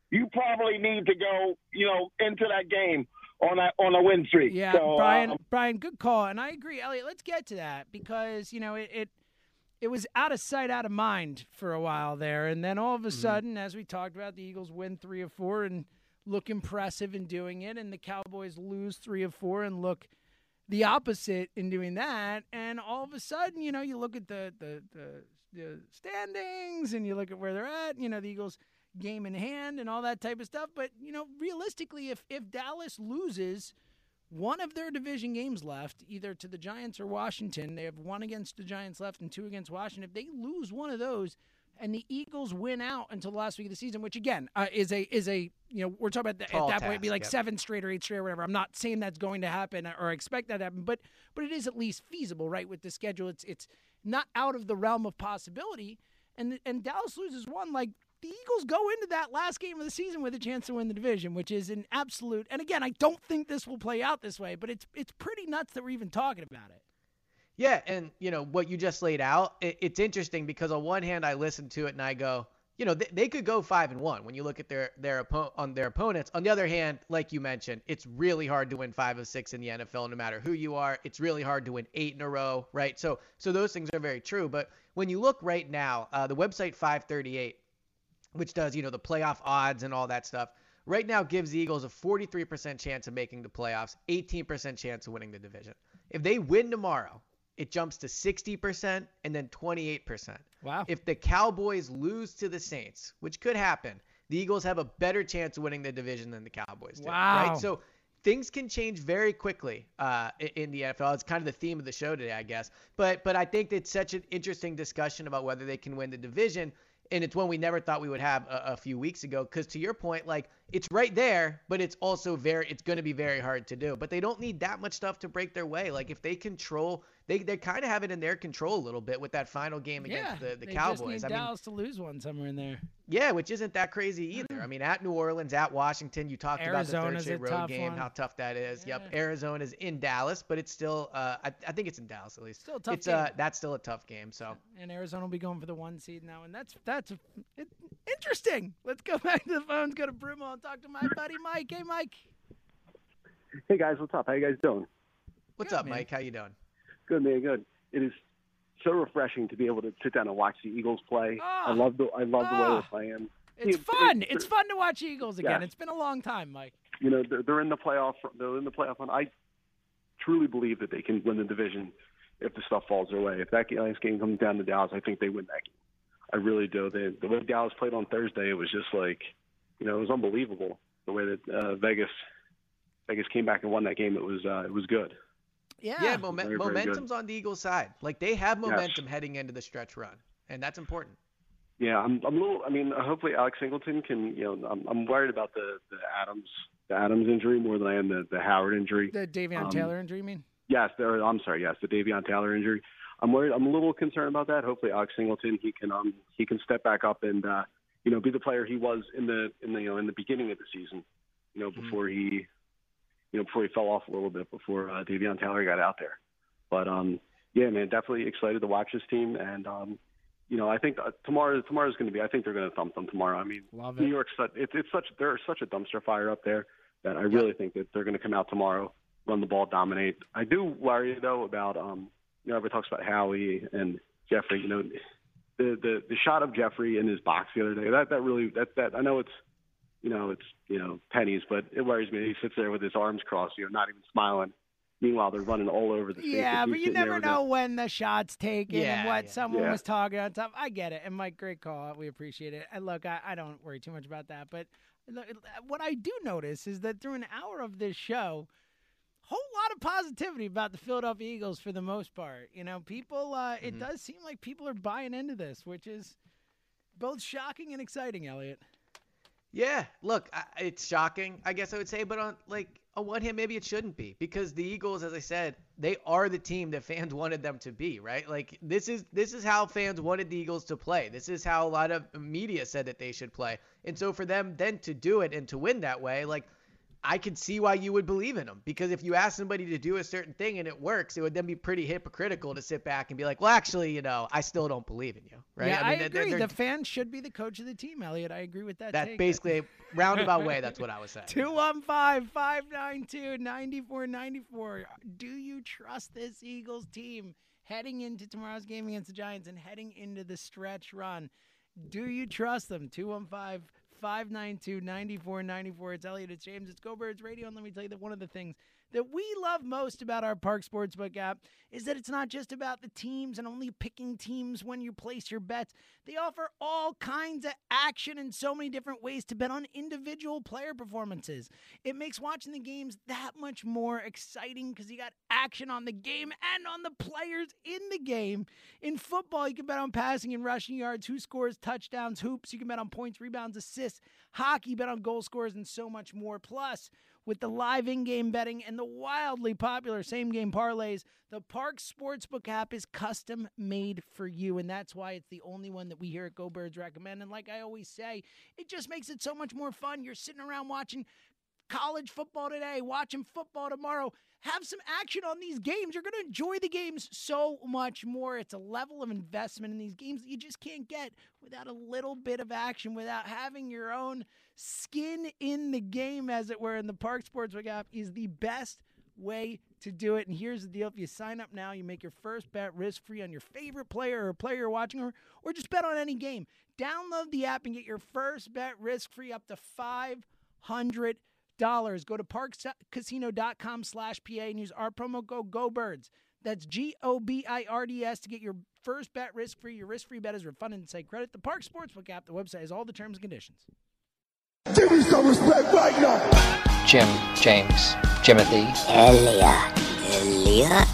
you probably need to go, you know, into that game on a on a win streak. Yeah, so, Brian, um, Brian, good call, and I agree, Elliot. Let's get to that because you know it, it it was out of sight, out of mind for a while there, and then all of a mm-hmm. sudden, as we talked about, the Eagles win three of four and look impressive in doing it, and the Cowboys lose three of four and look the opposite in doing that, and all of a sudden, you know, you look at the the the, the standings and you look at where they're at, you know, the Eagles game in hand and all that type of stuff. But, you know, realistically, if, if Dallas loses one of their division games left, either to the Giants or Washington, they have one against the Giants left and two against Washington. If they lose one of those and the Eagles win out until the last week of the season, which, again, uh, is a, is a you know, we're talking about the, at that task, point, it'd be like yep. seven straight or eight straight or whatever. I'm not saying that's going to happen or expect that to happen, but but it is at least feasible, right, with the schedule. It's it's not out of the realm of possibility. And and Dallas loses one, like, the Eagles go into that last game of the season with a chance to win the division, which is an absolute – and, again, I don't think this will play out this way, but it's it's pretty nuts that we're even talking about it. Yeah, and, you know, what you just laid out, it, it's interesting because on one hand I listen to it and I go, you know, they, they could go five and one when you look at their their oppo- on their opponents. On the other hand, like you mentioned, it's really hard to win five of six in the N F L no matter who you are. It's really hard to win eight in a row, right? So so those things are very true. But when you look right now, uh, the website five thirty-eight, which does, you know, the playoff odds and all that stuff, right now gives the Eagles a forty-three percent chance of making the playoffs, eighteen percent chance of winning the division. If they win tomorrow, it jumps to sixty percent and then twenty-eight percent. Wow. If the Cowboys lose to the Saints, which could happen, the Eagles have a better chance of winning the division than the Cowboys do. Wow. Right? So things can change very quickly uh, in the N F L. It's kind of the theme of the show today, I guess. But but I think it's such an interesting discussion about whether they can win the division. And it's one we never thought we would have a, a few weeks ago. Because to your point, like, it's right there, but it's also very, it's going to be very hard to do. But they don't need that much stuff to break their way. Like, if they control, they they kind of have it in their control a little bit with that final game against yeah, the, the they Cowboys. Just need I Dallas mean, to lose one somewhere in there. Yeah, which isn't that crazy either. I mean, at New Orleans, at Washington, you talked Arizona's about the third straight road game, one. how tough that is. Yeah. Yep, Arizona's in Dallas, but it's still, uh, I, I think it's in Dallas at least. Still a tough it's, game. Uh, that's still a tough game. So. And Arizona will be going for the one seed now, and that's that's it, interesting. Let's go back to the phones, go to Brumo, and talk to my buddy Mike. Hey, Mike. Hey guys, what's up? How you guys doing? What's Good, up, man. Mike? How you doing? Good, man. Good. It is so refreshing to be able to sit down and watch the Eagles play. Oh. I love the I love the way Oh. they're playing. It's It- fun. it- It's fun to watch Eagles again. Yeah. It's been a long time, Mike. You know, they're, they're in the playoff. They're in the playoff run. I truly believe that they can win the division if the stuff falls their way. If that last game comes down to Dallas, I think they win that game. I really do. They, the way Dallas played on Thursday, it was just like, you know, it was unbelievable. The way that uh, Vegas Vegas came back and won that game, it was uh, it was good. Yeah. Yeah, momen- Very, very momentum's on the Eagles' side. Like, they have Yes. momentum heading into the stretch run, and that's important. Yeah, I'm I'm a little. I mean, hopefully Alex Singleton can. You know, I'm I'm worried about the, the Adams the Adams injury more than I am the, the Howard injury. The Davion Um, Taylor injury, you mean? Yes, there. I'm sorry. Yes, the Davion Taylor injury. I'm worried. I'm a little concerned about that. Hopefully, Alex Singleton he can um he can step back up and uh, you know be the player he was in the in the you know in the beginning of the season. You know before mm-hmm. he you know before he fell off a little bit before uh, Davion Taylor got out there. But um yeah, man, definitely excited to watch this team and um. You know, I think uh, tomorrow tomorrow's going to be. I think they're going to thump them tomorrow. I mean, Love New it. York's such, it's it's such they're such a dumpster fire up there that I really think that they're going to come out tomorrow, run the ball, dominate. I do worry though about um, you know, everybody talks about Howie and Jeffrey. You know, the the the shot of Jeffrey in his box the other day. That that really that that I know it's you know it's you know pennies, but it worries me. He sits there with his arms crossed, you know, not even smiling. Meanwhile, they're running all over the state. Yeah, He's but you sitting there never with know his- when the shot's taken Yeah, and what yeah. someone Yeah. was talking on top. I get it. And Mike, great call. We appreciate it. And look, I, I don't worry too much about that. But look, what I do notice is that through an hour of this show, whole lot of positivity about the Philadelphia Eagles for the most part. You know, people, uh, it Mhm. does seem like people are buying into this, which is both shocking and exciting, Elliot. Yeah, look, I, it's shocking, I guess I would say, but on like on one hand, maybe it shouldn't be because the Eagles, as I said, they are the team that fans wanted them to be, right? Like this is this is how fans wanted the Eagles to play. This is how a lot of media said that they should play, and so for them then to do it and to win that way, like I could see why you would believe in them, because if you ask somebody to do a certain thing and it works, it would then be pretty hypocritical to sit back and be like, well, actually, you know, I still don't believe in you. Right? Yeah, I, mean, I agree. they're, they're, the fan should be the coach of the team, Elliot. I agree with that. That's take. basically a roundabout way. That's what I was saying. two one five, five nine two, nine four nine four. Do you trust this Eagles team heading into tomorrow's game against the Giants and heading into the stretch run? Do you trust them? two one five, five nine two, nine four nine four. It's Elliot, it's James, it's Go Birds Radio. And let me tell you that one of the things that we love most about our Park Sportsbook app is that it's not just about the teams and only picking teams when you place your bets. They offer all kinds of action and so many different ways to bet on individual player performances. It makes watching the games that much more exciting because you got action on the game and on the players in the game. In football, you can bet on passing and rushing yards, who scores touchdowns, hoops. You can bet on points, rebounds, assists. Hockey, bet on goal scores, and so much more. Plus, with the live in-game betting and the wildly popular same-game parlays, the Park Sportsbook app is custom-made for you, and that's why it's the only one that we here at Go Birds recommend. And like I always say, it just makes it so much more fun. You're sitting around watching college football today, watching football tomorrow. Have some action on these games. You're going to enjoy the games so much more. It's a level of investment in these games that you just can't get without a little bit of action, without having your own skin in the game, as it were. And the Park Sportsbook app is the best way to do it. And here's the deal. If you sign up now, you make your first bet risk-free on your favorite player or player you're watching, or, or just bet on any game. Download the app and get your first bet risk-free up to five hundred dollars. Dollars. Go to parkscasino.com slash PA and use our promo code GoBirds. That's G O B I R D S to get your first bet risk-free. Your risk-free bet is refunded and site credit. The Park Sportsbook app, the website, has all the terms and conditions. Give me some respect right now. Jim, James, Jimothy. Elliot. Elliot.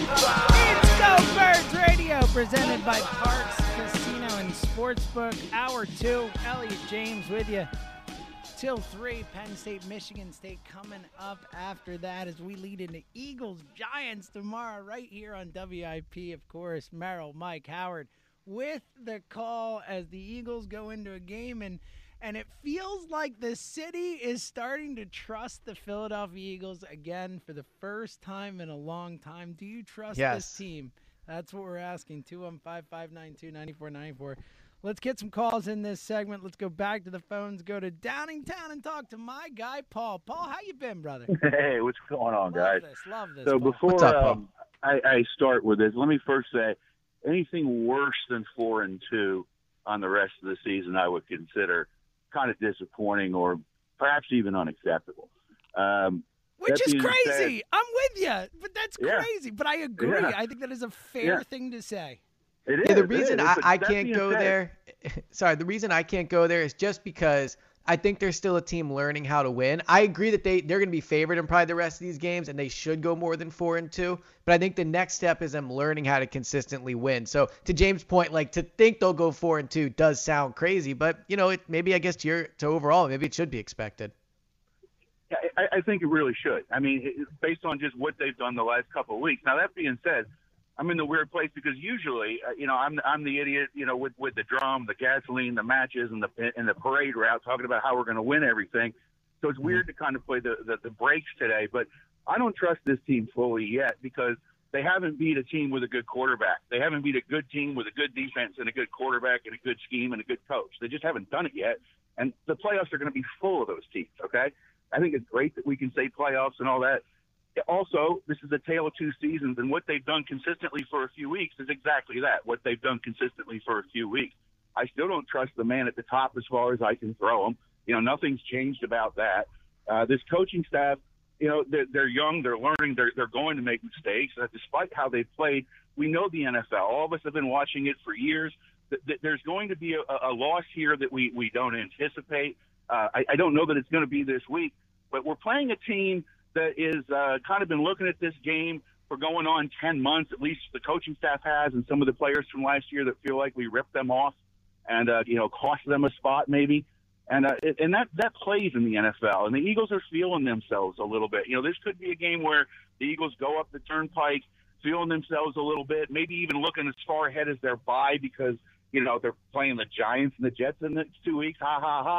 It's Go Birds Radio, presented by Parks Casino and Sportsbook. Hour two, Elliot James with you. Till three, Penn State, Michigan State coming up after that as we lead into Eagles Giants tomorrow right here on W I P, of course. Merrill, Mike, Howard with the call as the Eagles go into a game, and and it feels like the city is starting to trust the Philadelphia Eagles again for the first time in a long time. Do you trust yes. this team? That's what we're asking. two one five, five nine two, nine four nine four. Let's get some calls in this segment. Let's go back to the phones, go to Downingtown and talk to my guy, Paul. Paul, how you been, brother? Hey, what's going on, love guys? This, love this, so Paul. before up, um, I, I start with this, let me first say, anything worse than four and two on the rest of the season, I would consider kind of disappointing or perhaps even unacceptable. Um, Which is crazy. Said, I'm with you, but that's yeah. crazy. But I agree. Yeah. I think that is a fair Yeah. thing to say. It is. Yeah, the it reason is. I, But I that can't being go said- there, sorry, the reason I can't go there is just because I think there's still a team learning how to win. I agree that they, they're going to be favored in probably the rest of these games, and they should go more than four and two. But I think the next step is them learning how to consistently win. So to James' point, like to think they'll go four and two does sound crazy, but you know, it maybe I guess to your to overall, maybe it should be expected. Yeah, I, I think it really should. I mean, it, based on just what they've done the last couple of weeks. Now, that being said, I'm in the weird place because usually, uh, you know, I'm I'm the idiot, you know, with, with the drum, the gasoline, the matches, and the and the parade route, talking about how we're going to win everything. So it's weird to kind of play the, the the breaks today. But I don't trust this team fully yet because they haven't beat a team with a good quarterback. They haven't beat a good team with a good defense and a good quarterback and a good scheme and a good coach. They just haven't done it yet. And the playoffs are going to be full of those teams. Okay, I think it's great that we can say playoffs and all that. Also, this is a tale of two seasons, and what they've done consistently for a few weeks is exactly that, what they've done consistently for a few weeks. I still don't trust the man at the top as far as I can throw him. You know, nothing's changed about that. Uh, this coaching staff, you know, they're, they're young, they're learning, they're, they're going to make mistakes. Uh, despite how they've played, we know the N F L. All of us have been watching it for years. There's going to be a, a loss here that we, we don't anticipate. Uh, I, I don't know that it's going to be this week, but we're playing a team that is uh, kind of been looking at this game for going on ten months, at least the coaching staff has, and some of the players from last year that feel like we ripped them off and, uh, you know, cost them a spot maybe. And uh, it, and that, that plays in the N F L. And the Eagles are feeling themselves a little bit. You know, this could be a game where the Eagles go up the turnpike, feeling themselves a little bit, maybe even looking as far ahead as their bye because, you know, they're playing the Giants and the Jets in the next two weeks. Ha, ha, ha.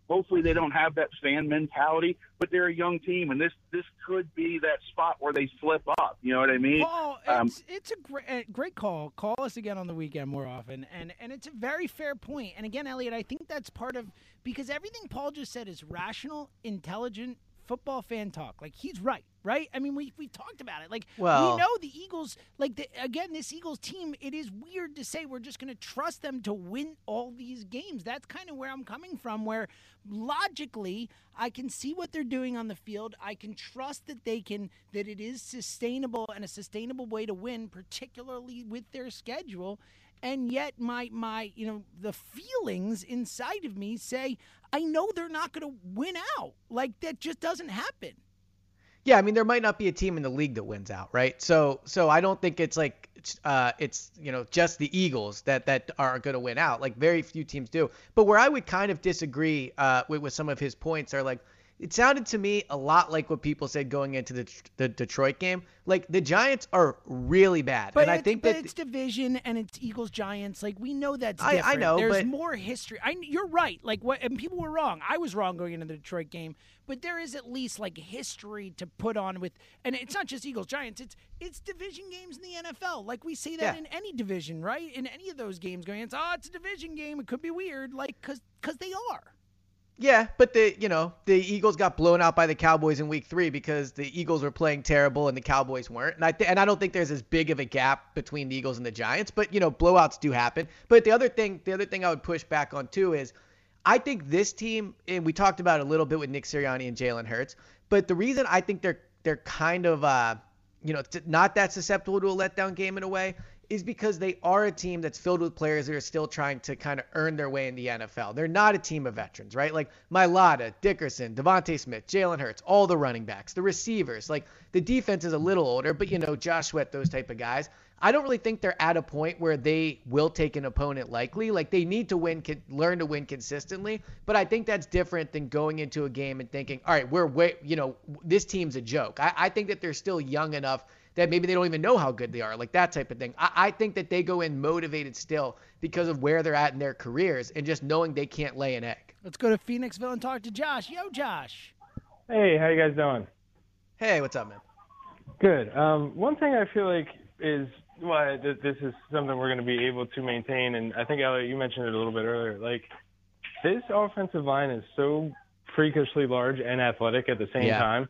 Hopefully they don't have that fan mentality, but they're a young team, and this this could be that spot where they slip up. You know what I mean? Paul, Um, it's, it's a great, great call. Call us again on the weekend more often, and and it's a very fair point. And again, Elliot, I think that's part of because everything Paul just said is rational, intelligent football fan talk. Like he's right, right? I mean, we we talked about it. Like Well- we know the Eagles. Like the, again, this Eagles team. It is weird to say we're just going to trust them to win all these games. That's kind of where I'm coming from. Where logically, I can see what they're doing on the field. I can trust that they can that it is sustainable and a sustainable way to win, particularly with their schedule. And yet my my you know the feelings inside of me say I know they're not going to win out. Like that just doesn't happen. Yeah, I mean there might not be a team in the league that wins out, right? So so I don't think it's like uh it's you know just the Eagles that that are going to win out. Like very few teams do. But where I would kind of disagree uh with, with some of his points are like it sounded to me a lot like what people said going into the the Detroit game. Like the Giants are really bad, But, and I it's, think but that it's division and it's Eagles Giants. Like we know that's I- I different. know, There's but- more history. I, you're right. Like what? And people were wrong. I was wrong going into the Detroit game. But there is at least like history to put on with, and it's not just Eagles Giants. It's it's division games in the N F L. Like we see that Yeah. in any division, right? In any of those games, going, it's oh, it's a division game. It could be weird, like because because they are. Yeah, but the you know the Eagles got blown out by the Cowboys in Week Three because the Eagles were playing terrible and the Cowboys weren't, and I th- and I don't think there's as big of a gap between the Eagles and the Giants, but you know blowouts do happen. But the other thing, the other thing I would push back on too is, I think this team, and we talked about it a little bit with Nick Sirianni and Jalen Hurts, but the reason I think they're they're kind of uh you know t- not that susceptible to a letdown game in a way is because they are a team that's filled with players that are still trying to kind of earn their way in the N F L. They're not a team of veterans, right? Like Mailata, Dickerson, Devontae Smith, Jalen Hurts, all the running backs, the receivers. Like the defense is a little older, but you know, Josh Sweat, those type of guys. I don't really think they're at a point where they will take an opponent likely. Like they need to win, learn to win consistently. But I think that's different than going into a game and thinking, all right, we're way, you know, this team's a joke. I, I think that they're still young enough that maybe they don't even know how good they are, like that type of thing. I, I think that they go in motivated still because of where they're at in their careers and just knowing they can't lay an egg. Let's go to Phoenixville and talk to Josh. Yo, Josh. Hey, how you guys doing? Hey, what's up, man? Good. Um, one thing I feel like is why th- this is something we're going to be able to maintain, and I think, Elliot, you mentioned it a little bit earlier, like this offensive line is so freakishly large and athletic at the same Yeah. time.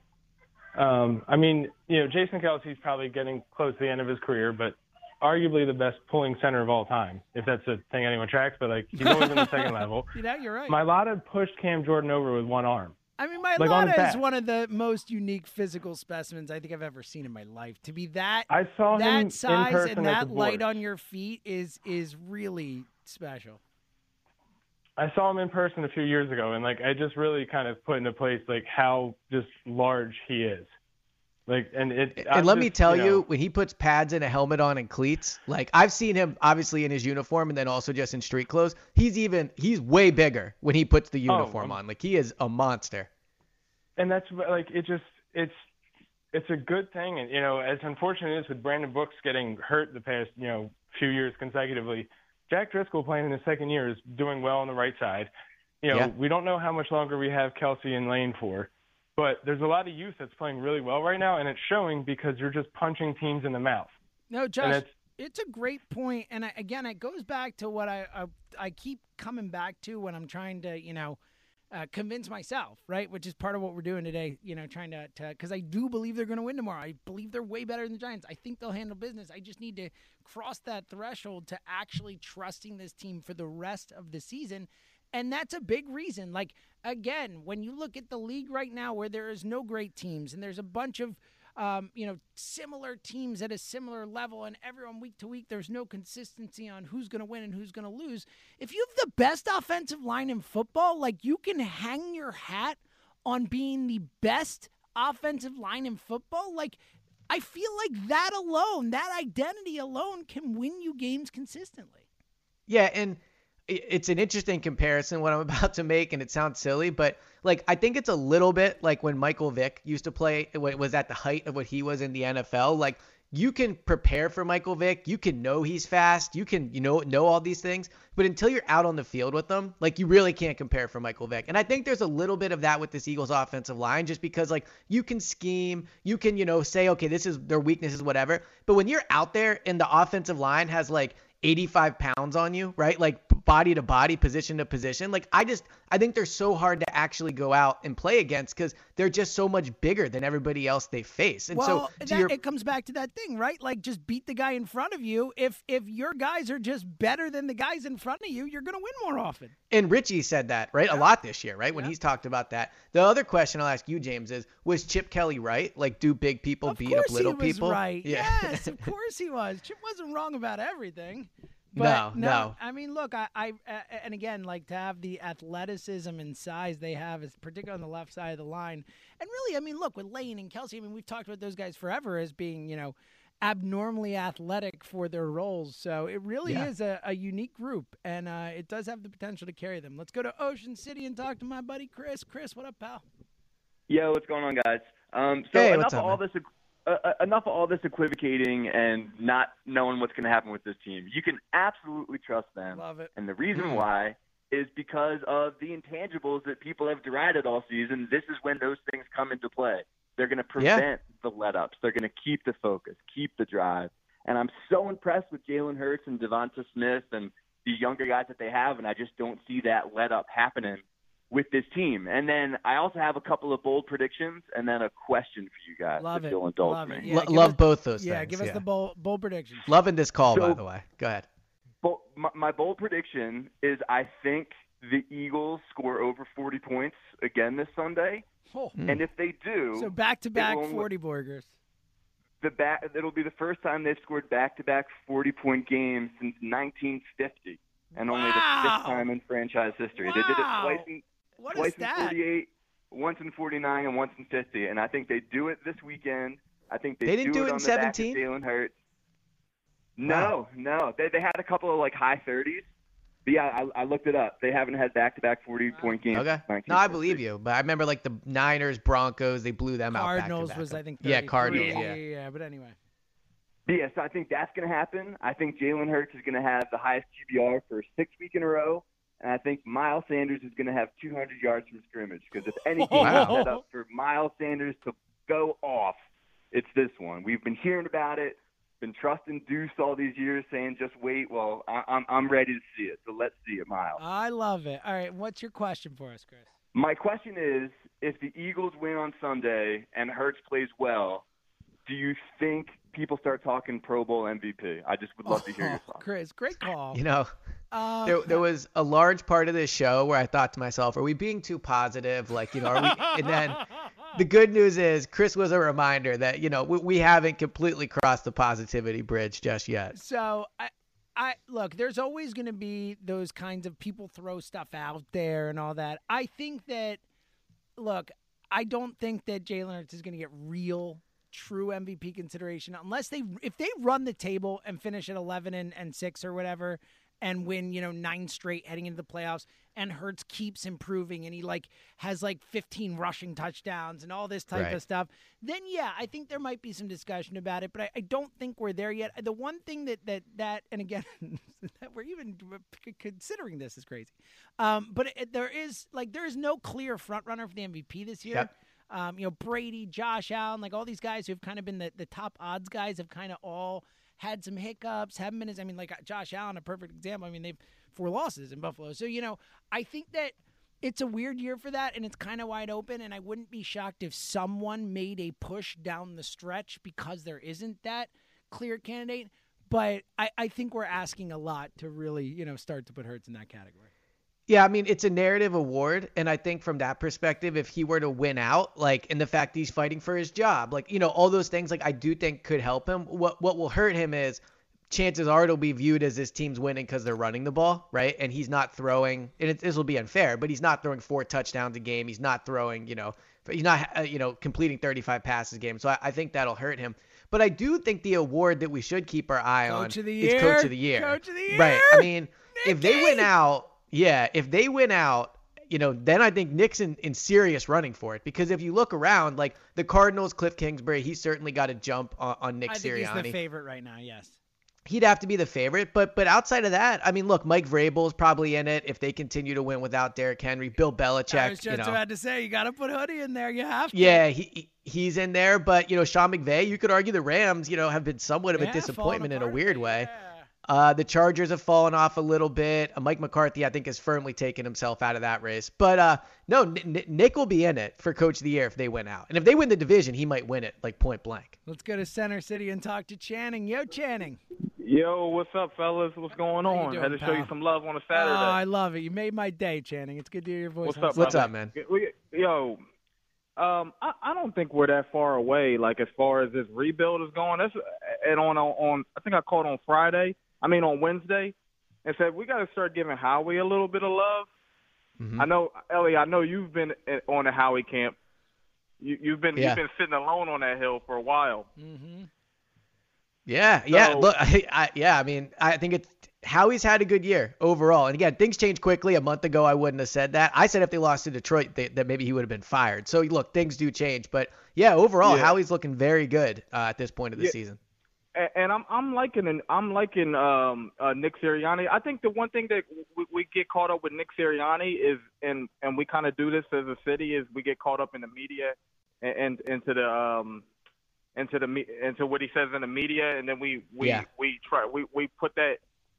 Um, I mean, you know, Jason Kelsey's probably getting close to the end of his career, but arguably the best pulling center of all time, if that's a thing anyone tracks, but like he's always in the second level. You know, you're right. Mailata pushed Cam Jordan over with one arm. I mean, my Like, on his Mailata is back. one of the most unique physical specimens I think I've ever seen in my life. To be that I saw him in that size person and at that the light board. on your feet is is really special. I saw him in person a few years ago, and like I just really kind of put into place like how just large he is. Like, and it. And I'm let me just, tell you, you, know, when he puts pads and a helmet on and cleats, like I've seen him obviously in his uniform and then also just in street clothes. He's even he's way bigger when he puts the uniform um, on. Like he is a monster. and that's like it just it's it's a good thing, and you know, as unfortunate as it is with Brandon Brooks getting hurt the past you know few years consecutively, Jack Driscoll playing in his second year is doing well on the right side. You know, Yeah. we don't know how much longer we have Kelsey and Lane for, but there's a lot of youth that's playing really well right now, and it's showing because you're just punching teams in the mouth. No, And Josh, it's- it's a great point, and I, again, it goes back to what I, I I keep coming back to when I'm trying to you know uh, convince myself, right? Which is part of what we're doing today. You know, trying to because I do believe they're going to win tomorrow. I believe they're way better than the Giants. I think they'll handle business. I just need to cross that threshold to actually trusting this team for the rest of the season. And that's a big reason. Like, again, when you look at the league right now where there is no great teams and there's a bunch of, um, you know, similar teams at a similar level and everyone week to week, there's no consistency on who's going to win and who's going to lose. If you have the best offensive line in football, like you can hang your hat on being the best offensive line in football. Like, I feel like that alone, that identity alone can win you games consistently. Yeah, and it's an interesting comparison what I'm about to make, and it sounds silly, but like I think it's a little bit like when Michael Vick used to play, when it was at the height of what he was in the N F L. Like you can prepare for Michael Vick, you can know he's fast, you can you know know all these things, but until you're out on the field with them, like you really can't compare for Michael Vick. And I think there's a little bit of that with this Eagles offensive line, just because like you can scheme, you can you know say okay this is their weaknesses, whatever, but when you're out there and the offensive line has like eighty-five pounds on you, right? Like body to body, position to position. Like I just, I think they're so hard to actually go out and play against because they're just so much bigger than everybody else they face. And well, so that, your, it comes back to that thing, right? Like just beat the guy in front of you. If if your guys are just better than the guys in front of you, you're going to win more often. And Richie said that, right? Yeah. A lot this year, right? When yeah. he's talked about that. The other question I'll ask you, James, is was Chip Kelly right? Like do big people of beat up little he was people? Right. Yeah. Yes, of course he was. Chip wasn't wrong about everything. But no, no, no. I mean, look, I, I, uh, and again, like to have the athleticism and size they have, is particularly on the left side of the line. And really, I mean, look, with Lane and Kelsey, I mean, we've talked about those guys forever as being, you know, abnormally athletic for their roles. So it really yeah. is a, a unique group, and uh, it does have the potential to carry them. Let's go to Ocean City and talk to my buddy Chris. Chris, what up, pal? Yo, what's going on, guys? Um, so hey, enough what's of up, all man? this. Uh, enough of all this equivocating and not knowing what's going to happen with this team. You can absolutely trust them. Love it. And the reason Mm. why is because of the intangibles that people have derided all season. This is when those things come into play. They're going to prevent Yeah. the let-ups. They're going to keep the focus, keep the drive. And I'm so impressed with Jalen Hurts and Devonta Smith and the younger guys that they have, and I just don't see that let-up happening with this team. And then I also have a couple of bold predictions and then a question for you guys. Love if it. you'll indulge Love me. it. Yeah, L- love us, both those yeah, things. give us yeah. the bold, bold predictions. Loving this call, So- by the way. Go ahead. But my, my bold prediction is I think the Eagles score over forty points again this Sunday. Oh. And if they do, So back-to-back it will- forty burgers. the back, it'll be the first time they've scored back-to-back forty-point games since nineteen fifty, and only the Wow. fifth time in franchise history. They did it Wow. twice in, What twice is in that? forty-eight, once in forty-nine, and once in fifty. And I think they do it this weekend. I think they, They didn't do it on in the back of seventeen? Jalen Hurts. No, no. They they had a couple of like high thirties. But yeah, I, I looked it up. They haven't had back-to-back forty-point games. Okay. since nineteen No, I fifty. believe you. But I remember like the Niners, Broncos, they blew them out Cardinals back to back. was, I think, Yeah, thirty-three. Cardinals, Yeah, yeah. yeah, yeah. But anyway. Yeah, so I think that's going to happen. I think Jalen Hurts is going to have the highest Q B R for six weeks in a row. And I think Miles Sanders is going to have two hundred yards from scrimmage. Because if any game Wow. is set up for Miles Sanders to go off, it's this one. We've been hearing about it, been trusting Deuce all these years, saying just wait. Well, I, I'm I'm ready to see it. So let's see it, Miles. I love it. All right, what's your question for us, Chris? My question is, if the Eagles win on Sunday and Hurts plays well, do you think people start talking Pro Bowl M V P? I just would love to hear your Oh, thoughts. Chris, great call. You know, Uh, there, there was a large part of this show where I thought to myself, are we being too positive? Like, you know, are we? And then the good news is Chris was a reminder that, you know, we, we haven't completely crossed the positivity bridge just yet. So I, I look. There's always going to be those kinds of people throw stuff out there and all that. I think that, look, I don't think that Jalen Hurts is going to get real, true M V P consideration unless they, if they run the table and finish at eleven and, and six or whatever, and win, you know, nine straight heading into the playoffs, and Hurts keeps improving, and he, like, has, like, fifteen rushing touchdowns and all this type Right. of stuff, then, yeah, I think there might be some discussion about it, but I, I don't think we're there yet. The one thing that, that, that and again, that we're even considering this is crazy, um, but it, there is, like, there is no clear front runner for the M V P this year. Yep. Um, you know, Brady, Josh Allen, like, all these guys who've kind of been the, the top odds guys have kind of all had some hiccups, haven't been as, I mean, like Josh Allen, a perfect example. I mean, they've four losses in Buffalo. So, you know, I think that it's a weird year for that, and it's kind of wide open, and I wouldn't be shocked if someone made a push down the stretch because there isn't that clear candidate. But I, I think we're asking a lot to really, you know, start to put Hurts in that category. Yeah, I mean, it's a narrative award, and I think from that perspective, if he were to win out, like, and the fact he's fighting for his job, like, you know, all those things, like, I do think could help him. What what will hurt him is chances are it'll be viewed as this team's winning because they're running the ball, right? And he's not throwing, and it, this will be unfair, but he's not throwing four touchdowns a game. He's not throwing, you know, he's not, uh, you know, completing thirty-five passes a game. So I, I think that'll hurt him. But I do think the award that we should keep our eye on Coach of the is year. Coach of the Year. Coach of the year. Right. I mean, if they win out, yeah, if they win out, you know, then I think Nick's in, in serious running for it. Because if you look around, like the Cardinals, Cliff Kingsbury, he's certainly got to jump on, on Nick I think Sirianni. he's the favorite right now, yes. He'd have to be the favorite, but but outside of that, I mean, look, Mike Vrabel is probably in it if they continue to win without Derrick Henry. Bill Belichick, I was just you know, about to say, you got to put Hoodie in there. You have to. yeah, he he's in there. But you know, Sean McVay, you could argue the Rams, you know, have been somewhat of a Yeah, disappointment in a falling weird apart, way. yeah. Uh, the Chargers have fallen off a little bit. Uh, Mike McCarthy, I think, has firmly taken himself out of that race. But uh, no, N- N- Nick will be in it for Coach of the Year if they win out. And if they win the division, he might win it like point blank. Let's go to Center City and talk to Channing. Yo, Channing. Yo, what's up, fellas? What's going How you on? doing, Had to show you pal? some love on a Oh, Saturday. I love it. You made my day, Channing. It's good to hear your voice. What's on up, What's brother? up, man? We, yo, um, I, I don't think we're that far away. Like as far as this rebuild is going, that's and on on. I think I called on Friday. I mean on Wednesday, and said we got to start giving Howie a little bit of love. Mm-hmm. I know, Ellie. I know you've been on the Howie camp. You, you've been Yeah. you've been sitting alone on that hill for a while. Mm-hmm. Yeah, yeah. So- Look, I, I, yeah. I mean, I think it's Howie's had a good year overall. And again, things change quickly. A month ago, I wouldn't have said that. I said if they lost to Detroit, they, that maybe he would have been fired. So look, things do change. But yeah, overall, Yeah. Howie's looking very good uh, at this point of the Yeah. season. And, and I'm I'm liking I'm liking um, uh, Nick Sirianni. I think the one thing that we, we get caught up with Nick Sirianni is, and and we kind of do this as a city, is we get caught up in the media and, and into the um, into the me- into what he says in the media, and then we we Yeah. we try we, we put that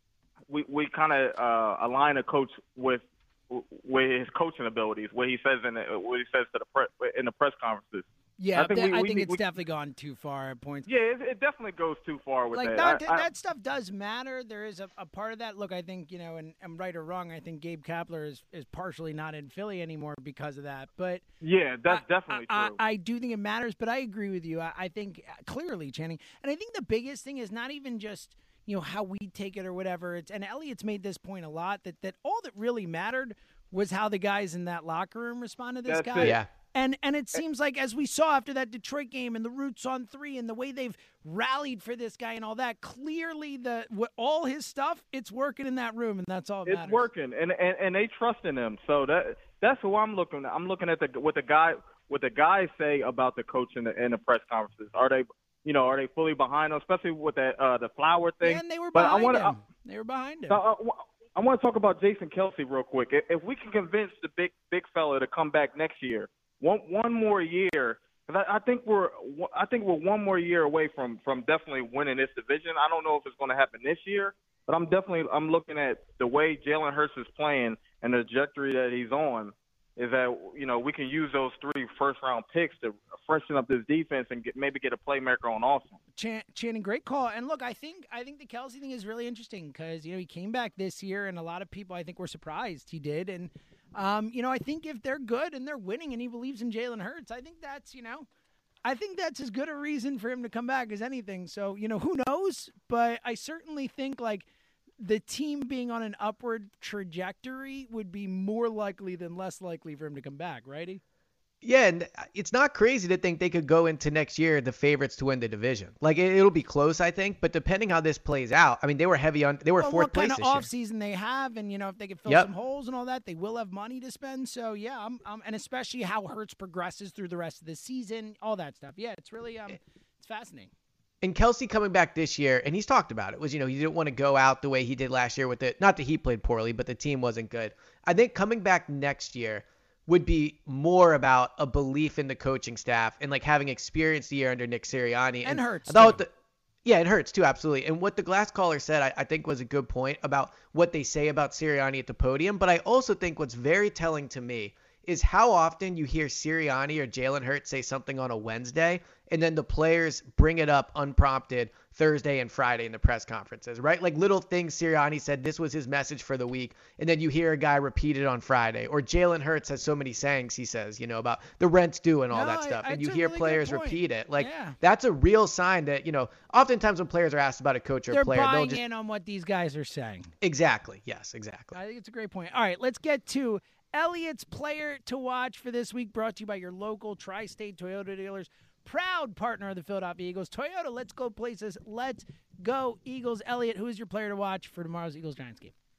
we we kind of uh, align a coach with with his coaching abilities, what he says in the, what he says to the pre- in the press conferences. Yeah, I think, th- we, I we, think it's we, definitely gone too far at points. Yeah, it, it definitely goes too far with Like that. that, I- I- that stuff does matter. There is a, a part of that. Look, I think you know, and I'm right or wrong. I think Gabe Kapler is, is partially not in Philly anymore because of that. But Yeah, that's I, definitely I, true. I, I do think it matters. But I agree with you. I, I think uh, clearly, Channing, and I think the biggest thing is not even just you know how we take it or whatever. It's and Elliot's made this point a lot that that all that really mattered was how the guys in that locker room responded to this That's guy. it. Yeah. And and it seems like as we saw after that Detroit game and the Roots on three and the way they've rallied for this guy and all that, clearly the what, all his stuff, it's working in that room, and that's all that It's matters. working, and, and and they trust in him. So that that's who I'm looking at. I'm looking at the what the guy what the guys say about the coach in the in the press conferences. Are they you know are they fully behind him, especially with that uh, the Flower thing? Yeah, and they were but behind I wanna, him. They were behind him. I, I, I want to talk about Jason Kelsey real quick. If, if we can convince the big big fella to come back next year, one one more year, 'cause I, I think we're I think we're one more year away from from definitely winning this division. I don't know if it's going to happen this year, but I'm definitely I'm looking at the way Jalen Hurts is playing and the trajectory that he's on. Is that you know we can use those three first round picks to freshen up this defense and get, maybe get a playmaker on Austin. Chan- Channing, great call. And look, I think I think the Kelsey thing is really interesting because you know he came back this year, and a lot of people I think were surprised he did. And um, you know I think if they're good and they're winning, and he believes in Jalen Hurts, I think that's you know, I think that's as good a reason for him to come back as anything. So you know who knows, but I certainly think like the team being on an upward trajectory would be more likely than less likely for him to come back, righty? Yeah, and it's not crazy to think they could go into next year the favorites to win the division. Like it, it'll be close, I think. But depending how this plays out, I mean, they were heavy on. They were well, fourth what place kind of this year. off season they have, and you know if they can fill Yep. some holes and all that, they will have money to spend. So yeah, I'm, I'm, and especially how Hurts progresses through the rest of the season, all that stuff. Yeah, it's really um, it's fascinating. And Kelsey coming back this year, and he's talked about it, was, you know, he didn't want to go out the way he did last year with it. Not that he played poorly, but the team wasn't good. I think coming back next year would be more about a belief in the coaching staff and like having experienced the year under Nick Sirianni. And Hurts, I thought too. the, yeah, it hurts too, absolutely. And what the glass caller said, I, I think was a good point about what they say about Sirianni at the podium. But I also think what's very telling to me is how often you hear Sirianni or Jalen Hurts say something on a Wednesday, and then the players bring it up unprompted Thursday and Friday in the press conferences, right? Like little things Sirianni said, this was his message for the week, and then you hear a guy repeat it on Friday. Or Jalen Hurts has so many sayings, he says, you know, about the rent's due and all No, that stuff, I- and you it's a hear really good players point. repeat it. Like Yeah. that's a real sign that, you know, oftentimes when players are asked about a coach or They're a player, they'll buying just in on what these guys are saying. exactly, yes, exactly. I think it's a great point. All right, let's get to Elliot's player to watch for this week, brought to you by your local Tri-State Toyota dealers, proud partner of the Philadelphia Eagles. Toyota, let's go places. Let's go Eagles. Elliot, who is your player to watch for tomorrow's Eagles-Giants game?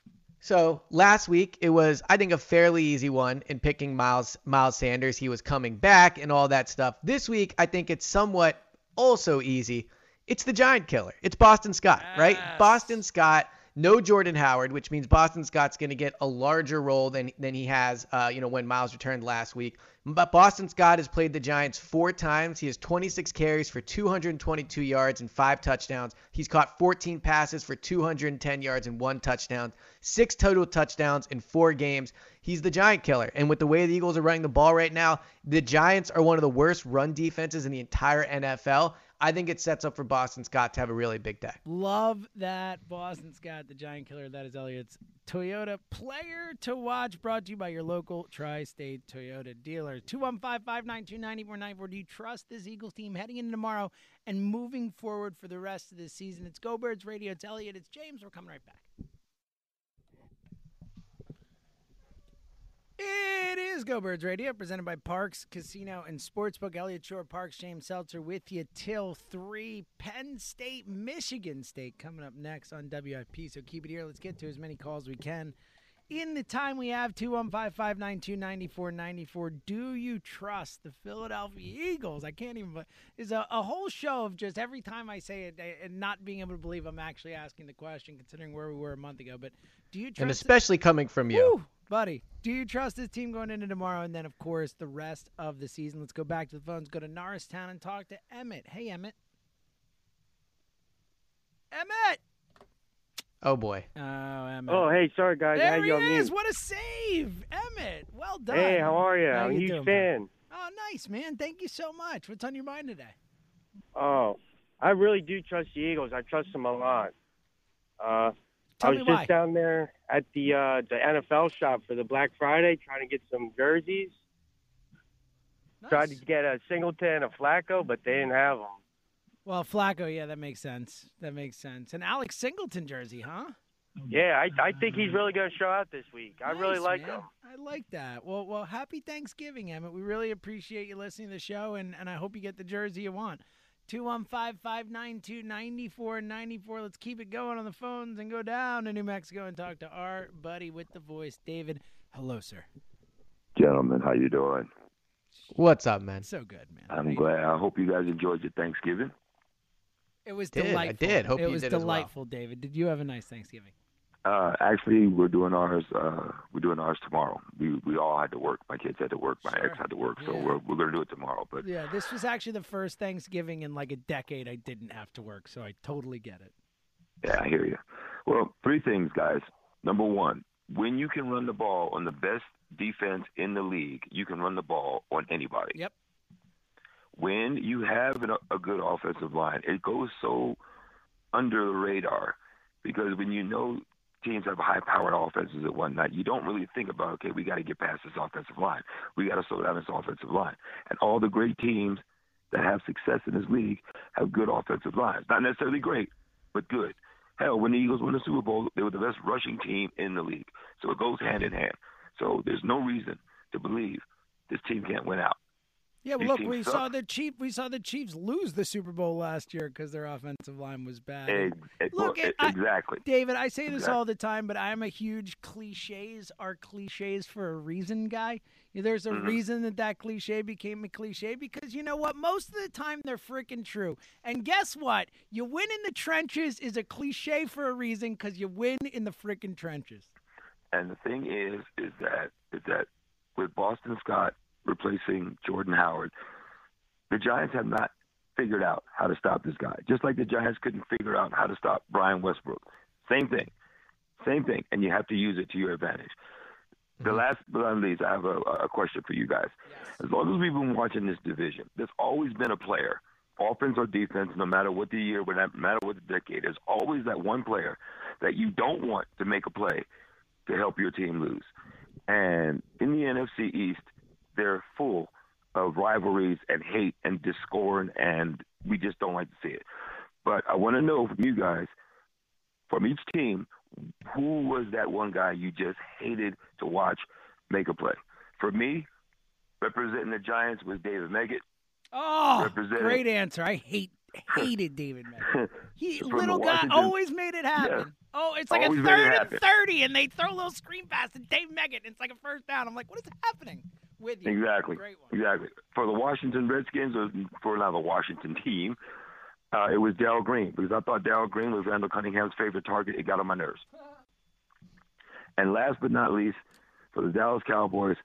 So last week it was, I think, a fairly easy one in picking Miles Miles Sanders. He was coming back and all that stuff. This week I think it's somewhat also easy. It's the Giant Killer. It's Boston Scott, yes. right? Boston Scott. No Jordan Howard, which means Boston Scott's going to get a larger role than than he has, uh, you know, when Miles returned last week. But Boston Scott has played the Giants four times. He has twenty-six carries for two hundred twenty-two yards and five touchdowns. He's caught fourteen passes for two hundred ten yards and one touchdown. Six total touchdowns in four games. He's the Giant Killer. And with the way the Eagles are running the ball right now, the Giants are one of the worst run defenses in the entire N F L. I think it sets up for Boston Scott to have a really big day. Love that. Boston Scott, the Giant Killer. That is Elliot's Toyota player to watch, brought to you by your local Tri-State Toyota dealer. two one five, five nine two, nine four nine four. Do you trust this Eagles team heading into tomorrow and moving forward for the rest of the season? It's Go Birds Radio. It's Elliot. It's James. We're coming right back. It is Go Birds Radio, presented by Parks Casino and Sportsbook. Elliot Shore, Parks, James Seltzer with you till three. Penn State, Michigan State coming up next on W I P. So keep it here. Let's get to as many calls as we can in the time we have. two one five, five nine two, nine four nine four. Do you trust the Philadelphia Eagles? I can't even. It's a, a whole show of just every time I say it and not being able to believe I'm actually asking the question, considering where we were a month ago. But do you trust? And especially coming from you. Woo! Buddy, do you trust this team going into tomorrow? And then, of course, the rest of the season. Let's go back to the phones. Go to Norristown and talk to Emmett. Hey, Emmett. Emmett! Oh, boy. Oh, Emmett. Oh, hey, sorry, guys. There I had he you on is. mute. What a save. Emmett, well done. Hey, how are you? How I'm a you huge doing, fan. man? Oh, nice, man. Thank you so much. What's on your mind today? Oh, I really do trust the Eagles. I trust them a lot. Uh, Tell I was me just why. down there at the uh, the N F L shop for the Black Friday trying to get some jerseys. Nice. Tried to get a Singleton, a Flacco, but they didn't have them. Well, Flacco, yeah, that makes sense. That makes sense. An Alex Singleton jersey, huh? Yeah, I I think he's really going to show out this week. I Nice, really like man. him. I like that. Well, well, happy Thanksgiving, Emmett. We really appreciate you listening to the show, and, and I hope you get the jersey you want. two one five, five nine two, nine four nine four. Let's keep it going on the phones and go down to New Mexico and talk to our buddy with the voice, David. Hello, sir. Gentlemen, how you doing? What's up, man? So good, man. I'm glad. I hope you guys enjoyed your Thanksgiving. It was Did. I delightful. did. Hope it you was did as well. delightful, David. Did you have a nice Thanksgiving? Uh, actually, we're doing ours. Uh, we're doing ours tomorrow. We we all had to work. My kids had to work. My Sure. ex had to work. So Yeah. we're we're gonna do it tomorrow. But Yeah, this was actually the first Thanksgiving in like a decade I didn't have to work, so I totally get it. yeah, I hear you. Well, three things, guys. Number one, when you can run the ball on the best defense in the league, you can run the ball on anybody. Yep. When you have an, a good offensive line, it goes so under the radar because when you know teams have high-powered offenses and whatnot, you don't really think about, okay, we got to get past this offensive line. We got to slow down this offensive line. And all the great teams that have success in this league have good offensive lines. Not necessarily great, but good. Hell, when the Eagles won the Super Bowl, they were the best rushing team in the league. So it goes hand in hand. So there's no reason to believe this team can't win out. Yeah, well, These look, teams we suck. saw the Chief. We saw the Chiefs lose the Super Bowl last year because their offensive line was bad. Ex- ex- Look, well, it- I- exactly. David, I say this Exactly. all the time, but I'm a huge cliches are cliches for a reason guy. Yeah, There's a Mhm. reason that that cliche became a cliche because you know what? Most of the time they're freaking true. And guess what? You win in the trenches is a cliche for a reason because you win in the freaking trenches. And the thing is, is that is that with Boston Scott replacing Jordan Howard, the Giants have not figured out how to stop this guy. Just like the Giants couldn't figure out how to stop Brian Westbrook. Same thing. Same thing. And you have to use it to your advantage. The last but not least, I have a, a question for you guys. As long as we've been watching this division, there's always been a player, offense or defense, no matter what the year, no matter what the decade, there's always that one player that you don't want to make a play to help your team lose. And in the N F C East, they're full of rivalries and hate and discord, and we just don't like to see it. But I want to know from you guys, from each team, who was that one guy you just hated to watch make a play? For me, representing the Giants was David Meggett. Oh, Representing- great answer. I hate hated David Meggett. He From little the guy Washington- always made it happen. Yeah. Oh, it's like Always a made it third and happen. thirty, and they throw a little screen pass to Dave Meggett. And it's like a first down. I'm like, what is happening with you? Exactly. Great one. Exactly. For the Washington Redskins, or for now the Washington team, uh, it was Darryl Green, because I thought Darryl Green was Randall Cunningham's favorite target. It got on my nerves. And last but not least, for the Dallas Cowboys,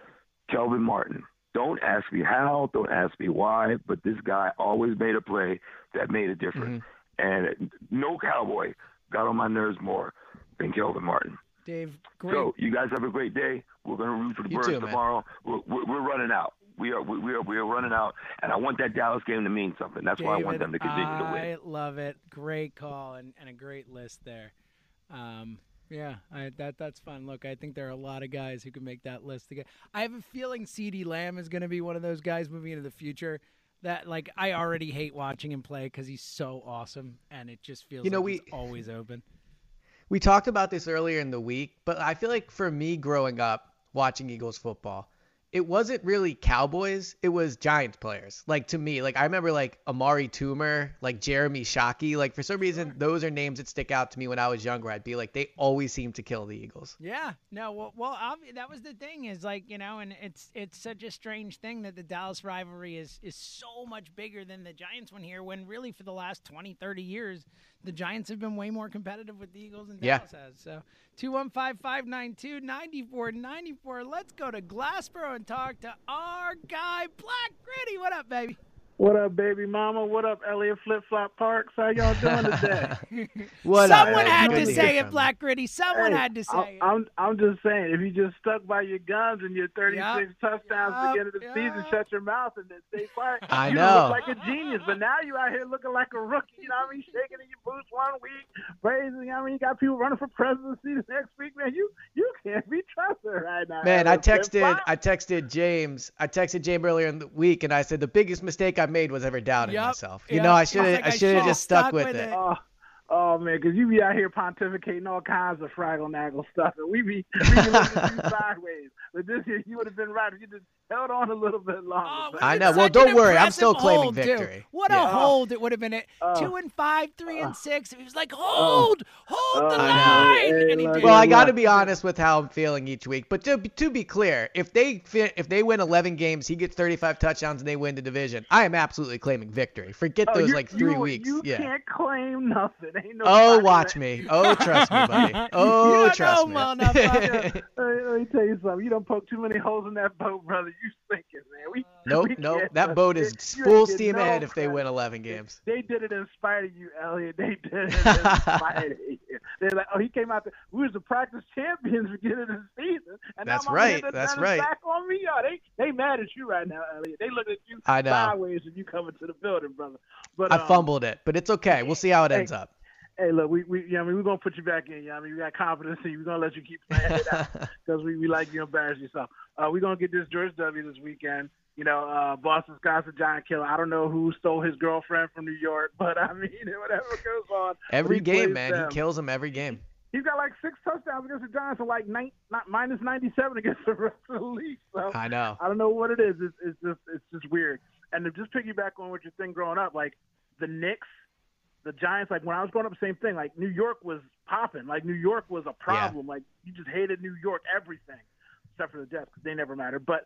Kelvin Martin. Don't ask me how, don't ask me why, but this guy always made a play that made a difference. Mm-hmm. And no Cowboy got on my nerves more than Kelvin Martin. Dave, great. So you guys have a great day. We're going to root for the You Birds too, man. tomorrow. We're, we're, we're running out. We are we are we are running out, and I want that Dallas game to mean something. That's why I want David, them to continue to I win. love it. Great call and, and a great list there. Um, yeah, I, that that's fun. Look, I think there are a lot of guys who can make that list again. I have a feeling CeeDee Lamb is going to be one of those guys moving into the future that, like, I already hate watching him play because he's so awesome, and it just feels You know, like we- he's always open. We talked about this earlier in the week, but I feel like for me growing up watching Eagles football, it wasn't really Cowboys. It was Giants players. Like, to me, like, I remember, like, Amari Toomer, like, Jeremy Shockey. Like, for some reason, those are names that stick out to me when I was younger. I'd be like, they always seem to kill the Eagles. Yeah, no, well, well, obvi- that was the thing is like, you know, and it's it's such a strange thing that the Dallas rivalry is is so much bigger than the Giants one here, when really for the last twenty, thirty years, the Giants have been way more competitive with the Eagles than Yeah. Dallas has. So two one five, five nine two, nine four nine four. Let's go to Glassboro and talk to our guy, Black Gritty. What up, baby? What up, baby mama? What up, Elliott Flip Flop Parks? How y'all doing today? What up, Someone man? had Good to to say hear it, from Black Gritty. Someone Hey, had to say I'm, it. I'm I'm just saying, if you just stuck by your guns and your thirty-six Yup, touchdowns yup, at the end of the season, shut your mouth and then stay quiet. I you know. look like a genius, but now you out here looking like a rookie. You know what I mean? Shaking in your boots one week, praising. You know what I mean? You got people running for presidency the next week, man. You you can't be trusted right now. Man, I Elliott Flip texted Flop. I texted James. I texted James earlier in the week, and I said the biggest mistake I made was ever doubting Yup, myself. You yup. know, I should have Like, I I should have should've just stuck, stuck with with it. it. Oh, oh man, because you be out here pontificating all kinds of fraggle naggle stuff, and we be, we be looking at you sideways. But this year, you would have been right if you just held on a little bit longer. Oh, but- I it's know. Well, such don't an worry. I'm impressive still claiming hold, too. victory. What Yeah. a hold it would have been at Oh. two and five, three and six. He was like, hold, hold the Oh, I know. line, Hey, and he look, did. Well, I Good got to luck. be honest with how I'm feeling each week. But to, to be clear, if they fi- if they win eleven games, he gets thirty-five touchdowns, and they win the division, I am absolutely claiming victory. Forget Oh, those you- like three you, weeks. You yeah. can't claim nothing. Ain't no Oh, watch me. Oh, trust me, buddy. Oh, You don't trust know, me. Hey, let me tell you something. You don't poke too many holes in that boat, brother. You sinking, man. We, Nope, we nope. can't That boat is trust you. You full ain't getting steam no ahead if they credit. win eleven games. They did it in spite of you, Elliot. They did it in spite of you. They're like, oh, he came out there. We was the practice champions beginning of the season, and That's now my right, man that's turning right. back on me. Oh, they they mad at you right now, Elliot. They look at you I know. sideways when you coming to the building, brother. But I um, fumbled it, but it's okay. We'll see how it hey, ends up. Hey, look, we, we, yeah, I mean, we're gonna put you back in. Yeah, I mean, we got confidence in you. We're gonna let you keep playing it out because we, we like you embarrass yourself. Uh, we're gonna get this George W. this weekend. You know, uh, Boston Scott's a giant killer. I don't know who stole his girlfriend from New York, but I mean, whatever goes on. Every he game, plays man. them. He kills them every game. He's got like six touchdowns against the Giants and like nine, not minus ninety-seven against the rest of the league. So I know. I don't know what it is. It's, it's just it's just weird. And to just piggyback on what your thing growing up, like the Knicks, the Giants, like when I was growing up, same thing. Like New York was popping. Like New York was a problem. Like you just hated New York, everything. Except for the Jets, because they never mattered. But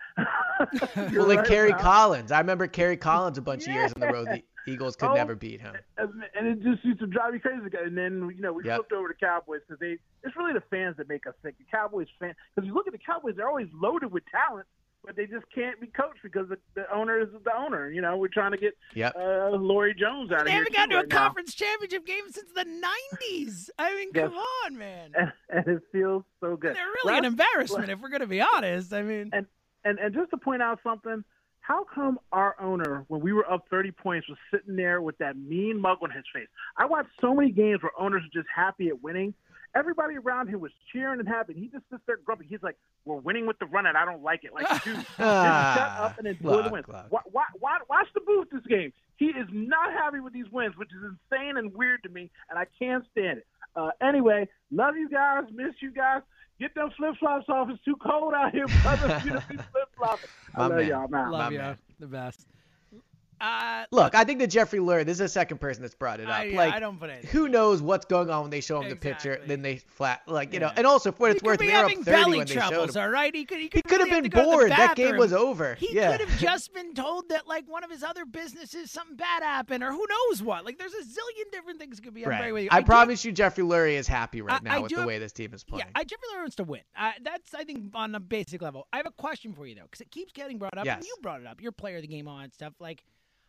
Well, like right Kerry about- Collins. I remember Kerry Collins a bunch of years on the road. Yeah. The Eagles could Oh, never beat him. And and it just used to drive me crazy. And then, you know, we Yep. flipped over to Cowboys because they it's really the fans that make us sick. The Cowboys fans, because you look at the Cowboys, they're always loaded with talent, but they just can't be coached because the, the owner is the owner. You know, we're trying to get Yep. uh, Laurie Jones out of They here. haven't gotten too to a right now. conference championship game since the nineties. I mean, Yes. come on, man. And, and it feels so good. They're really an Last- embarrassment if we're going to be honest. I mean, And, and and just to point out something, how come our owner, when we were up thirty points, was sitting there with that mean mug on his face? I watched so many games where owners are just happy at winning. Everybody around him was cheering and happy. He just sits there grumpy. He's like, "We're winning with the run, and I don't like it." Like, dude, just shut up and enjoy Look, the wins. look. Wa- wa- wa- Watch the booth this game. He is not happy with these wins, which is insane and weird to me, and I can't stand it. Uh, anyway, love you guys. Miss you guys. Get them flip flops off. It's too cold out here, brother. You to be flip flopping. I My love man. y'all, man. love my you. man. The best. Uh, Look, I think that Jeffrey Lurie, this is the second person that's brought it up. I, yeah, like, I don't put it. Who knows what's going on when they show him Exactly. the picture, then they flat, like, you Yeah. know. And also, for what He it's could worth, be they were up having thirty belly when they showed troubles, him. all right? He could, he could, He could really have have been to go to the bored. That game bathroom. was over. He yeah. could have just been told that, like, one of his other businesses, something bad happened, or who knows what. Like, there's a zillion different things that could be. I'm very with Right. you. I, do- promise you, Jeffrey Lurie is happy right I- now I with do the have- way this team is playing. Yeah, I Jeffrey Lurie wants to win. Uh, that's, I think, on a basic level. I have a question for you, though, because it keeps getting brought up, Yes. and you brought it up. You're player of the game, all that stuff. Like,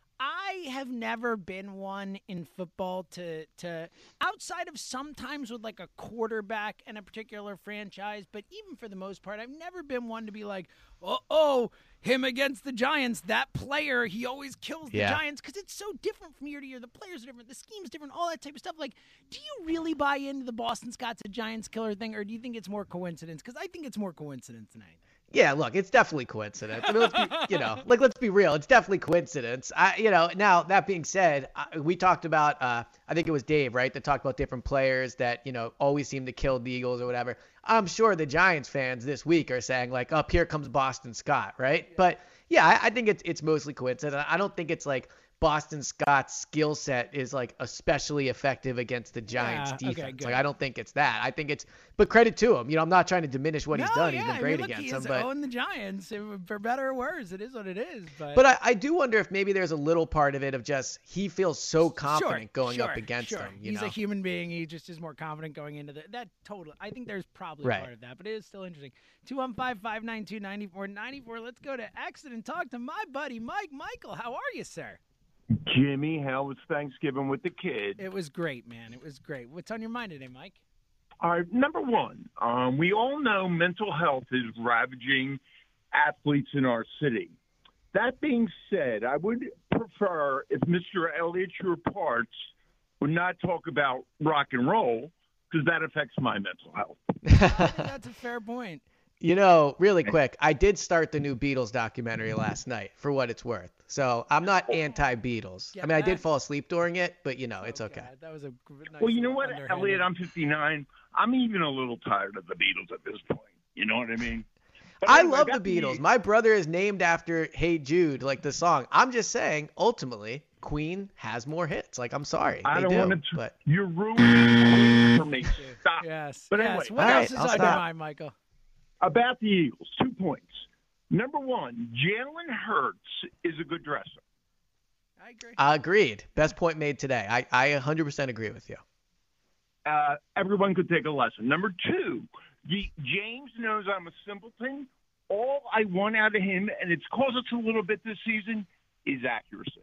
I have never been one in football to to outside of sometimes with like a quarterback in a particular franchise, but even for the most part, I've never been one to be like, oh, oh him against the Giants, that player, he always kills the Yeah. Giants, because it's so different from year to year. The players are different, the scheme's different, all that type of stuff. Like, do you really buy into the Boston Scott's a Giants killer thing, or do you think it's more coincidence? Because I think it's more coincidence tonight. Yeah, look, it's definitely coincidence. I mean, let's be, you know, like let's be real. It's definitely coincidence. I, you know, now that being said, I, we talked about, uh, I think it was Dave, right, that talked about different players that you know always seem to kill the Eagles or whatever. I'm sure the Giants fans this week are saying like, up here comes Boston Scott, right? But yeah, I, I think it's it's mostly coincidence. I don't think it's like Boston Scott's skill set is like especially effective against the Giants Yeah, okay, defense. good. Like I don't think it's that. I think it's, but credit to him. You know, I'm not trying to diminish what no, he's done. yeah, he's been I great mean, look, against he them. has But owned the Giants, for better or worse. It is what it is. But But I, I do wonder if maybe there's a little part of it of just he feels so confident sure, going sure, up against sure. them. You He's know? a human being. He just is more confident going into the, that total. I think there's probably Right. part of that, but it is still interesting. two one five, five nine two, nine four nine four. Let's go to Exit and talk to my buddy Mike. Michael, how are you, sir? Jimmy, how was Thanksgiving with the kids? It was great, man. It was great. What's on your mind today, Mike? All right, number one, um, we all know mental health is ravaging athletes in our city. That being said, I would prefer if Mister Elliott Your Parts would not talk about rock and roll, because that affects my mental health. I think that's a fair point. You know, really quick, I did start the new Beatles documentary last night, for what it's worth. So I'm not anti-Beatles. Get I mean, I did back. fall asleep during it, but you know, it's okay. That was a gr- nice Well, you know little what, underhanded- Elliot, I'm fifty-nine. I'm even a little tired of the Beatles at this point. You know what I mean? But I anyway, love the back to you. Beatles. My brother is named after Hey Jude, like the song. I'm just saying, ultimately, Queen has more hits. Like, I'm sorry. I they don't do, want to. but You're ruining for me. Stop. Yes. But yes. anyway, What all else right, is I'll on your stop. mind, Michael? about the Eagles, two points. Number one, Jalen Hurts is a good dresser. I agree. Uh, agreed. Best point made today. I, I one hundred percent agree with you. Uh, everyone could take a lesson. Number two, G- James knows I'm a simpleton. All I want out of him, and it's caused us a little bit this season, is accuracy.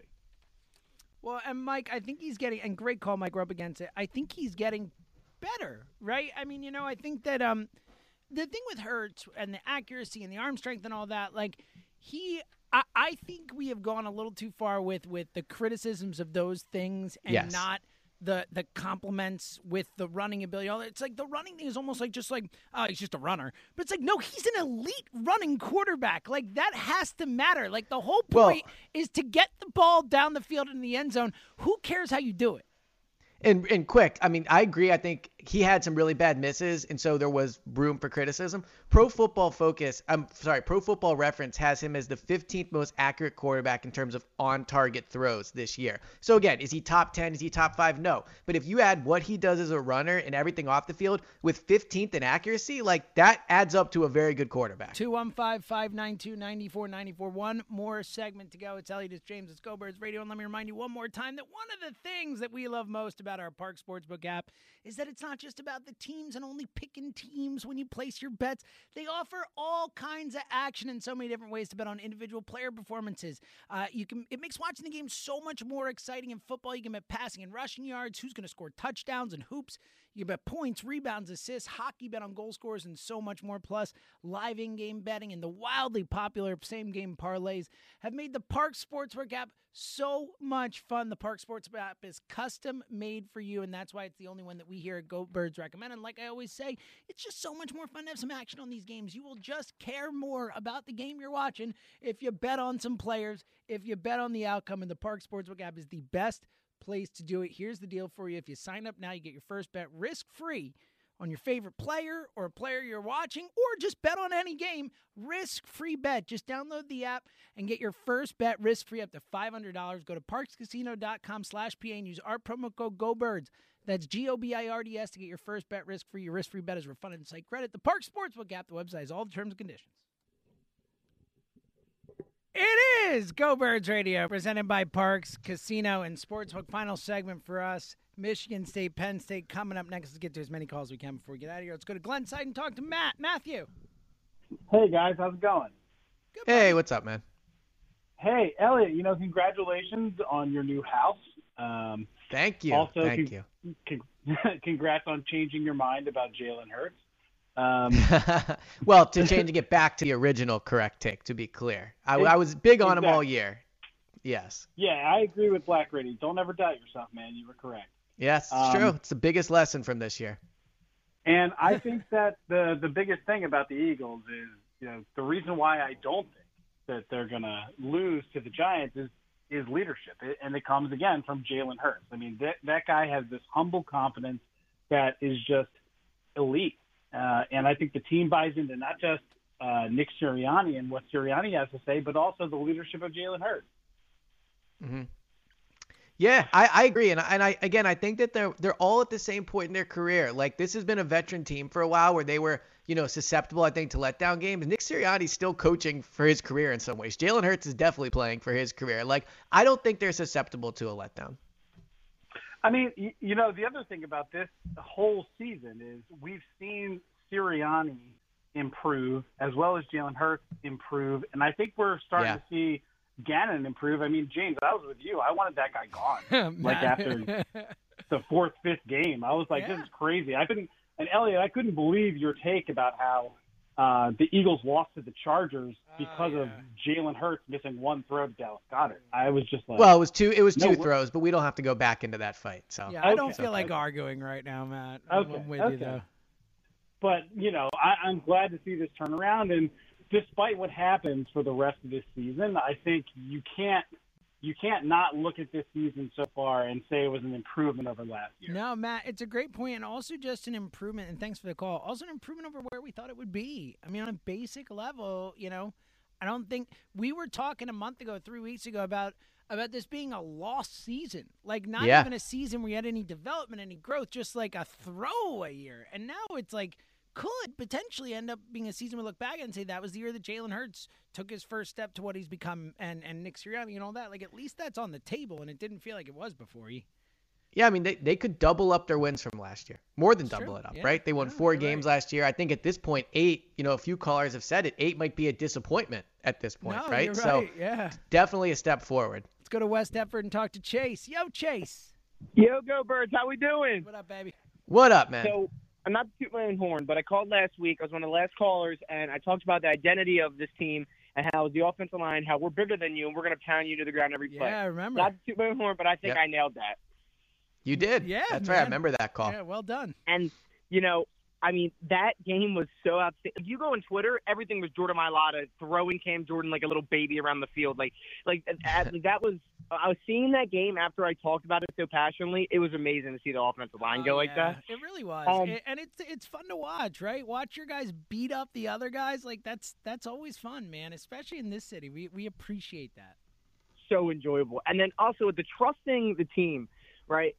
Well, and Mike, I think he's getting, and great call, Mike, we're up against it. I think he's getting better, right? I mean, you know, I think that um, the thing with Hurts and the accuracy and the arm strength and all that, like, he, I, I think we have gone a little too far with, with the criticisms of those things and Yes. not the the compliments with the running ability. All that. It's like the running thing is almost like just like, oh, he's just a runner. But it's like, no, he's an elite running quarterback. Like, that has to matter. Like, the whole point Well- is to get the ball down the field in the end zone. Who cares how you do it? And and quick, I mean, I agree. I think he had some really bad misses, and so there was room for criticism. Pro Football Focus, I'm sorry, Pro Football Reference has him as the fifteenth most accurate quarterback in terms of on-target throws this year. So again, is he top ten? Is he top five? No. But if you add what he does as a runner and everything off the field with fifteenth in accuracy, like that adds up to a very good quarterback. two one five, five nine two, nine four nine four. One more segment to go. It's Elliot, it's James, it's Go Birds Radio. And let me remind you one more time that one of the things that we love most about our Park Sportsbook app is that it's not just about the teams and only picking teams when you place your bets. They offer all kinds of action and so many different ways to bet on individual player performances. Uh, you can it makes watching the game so much more exciting. In football, you can bet passing and rushing yards, who's going to score touchdowns and hoops. You bet points, rebounds, assists, hockey bet on goal scores, and so much more. Plus, live in-game betting and the wildly popular same-game parlays have made the Park Sportsbook app so much fun. The Park Sportsbook app is custom-made for you, and that's why it's the only one that we here at Go Birds recommend. And like I always say, it's just so much more fun to have some action on these games. You will just care more about the game you're watching if you bet on some players, if you bet on the outcome, and the Park Sportsbook app is the best place to do it. Here's the deal for you. If you sign up now, you get your first bet risk-free on your favorite player or a player you're watching, or just bet on any game. Risk-free bet. Just download the app and get your first bet risk-free up to five hundred dollars. Go to parkscasino.com slash PA and use our promo code GOBIRDS. That's G O B I R D S to get your first bet risk-free. Your risk-free bet is refunded in site credit. The Park Sportsbook app, the website, is all the terms and conditions. It is Go Birds Radio, presented by Parks Casino and Sportsbook. Final segment for us. Michigan State, Penn State coming up next. Let's get to as many calls as we can before we get out of here. Let's go to Glenside and talk to Matt. Matthew. Hey, guys. How's it going? Good, hey, buddy. What's up, man? Hey, Elliot, you know, congratulations on your new house. Um, Thank you. Also, Thank con- you. Con- congrats on changing your mind about Jalen Hurts. Um, well, to changing it back to the original correct take, to be clear. I, I was big on exactly. him all year. Yes. Yeah, I agree with Black Ready. Don't ever doubt yourself, man. You were correct. Yes, it's um, true. It's the biggest lesson from this year. And I think that the the biggest thing about the Eagles is, you know, the reason why I don't think that they're going to lose to the Giants is is leadership. It, and it comes, again, from Jalen Hurts. I mean, that, that guy has this humble confidence that is just elite. Uh, and I think the team buys into not just uh, Nick Sirianni and what Sirianni has to say, but also the leadership of Jalen Hurts. Mm-hmm. Yeah, I, I agree. And, and I again, I think that they're they're all at the same point in their career. Like, this has been a veteran team for a while where they were, you know, susceptible, I think, to letdown games. Nick Sirianni's still coaching for his career in some ways. Jalen Hurts is definitely playing for his career. Like, I don't think they're susceptible to a letdown. I mean, you know, the other thing about this whole season is we've seen Sirianni improve as well as Jalen Hurts improve, and I think we're starting yeah. to see Gannon improve. I mean, James, I was with you. I wanted that guy gone. like after the fourth, fifth game, I was like, yeah. this is crazy. I couldn't, and Elliot, I couldn't believe your take about how uh, the Eagles lost to the Chargers because uh, yeah. of Jalen Hurts missing one throw to Dallas Goedert. I was just like, well, it was two. It was two no, throws, but we don't have to go back into that fight. So yeah, I okay. don't feel like okay. arguing right now, Matt. Okay. I'm with okay. you though. But you know, I, I'm glad to see this turnaround, and despite what happens for the rest of this season, I think you can't you can't not look at this season so far and say it was an improvement over last year. No, Matt, it's a great point, and also just an improvement, and thanks for the call, also an improvement over where we thought it would be. I mean, on a basic level, you know, I don't think – we were talking a month ago, three weeks ago about about this being a lost season. Like, not yeah. even a season where you had any development, any growth, just like a throwaway year. And now it's like – could potentially end up being a season we look back and say that was the year that Jalen Hurts took his first step to what he's become, and, and Nick Sirianni and all that. Like, at least that's on the table, and it didn't feel like it was before he. Yeah, I mean, they, they could double up their wins from last year. More than that's double true. it up, yeah. right? They won yeah, four games right. last year. I think at this point, eight, you know, a few callers have said it, eight might be a disappointment at this point, no, right? You're so right. Yeah. definitely a step forward. Let's go to West Deptford and talk to Chase. Yo, Chase. Yo, Go Birds. How we doing? What up, baby? What up, man? So, I'm not to toot my own horn, but I called last week. I was one of the last callers, and I talked about the identity of this team and how the offensive line, how we're bigger than you, and we're going to pound you to the ground every play. Yeah, I remember. Not to toot my own horn, but I think yep. I nailed that. You did. Yeah, That's man. right. I remember that call. Yeah, well done. And, you know, I mean, that game was so outstanding. If you go on Twitter, everything was Jordan Mailata throwing Cam Jordan like a little baby around the field. Like, like that was – I was seeing that game after I talked about it so passionately. It was amazing to see the offensive line oh, go like yeah. that. It really was, um, it, and it's it's fun to watch, right? Watch your guys beat up the other guys. Like that's that's always fun, man. Especially in this city, we we appreciate that. So enjoyable, and then also the trusting the team, right?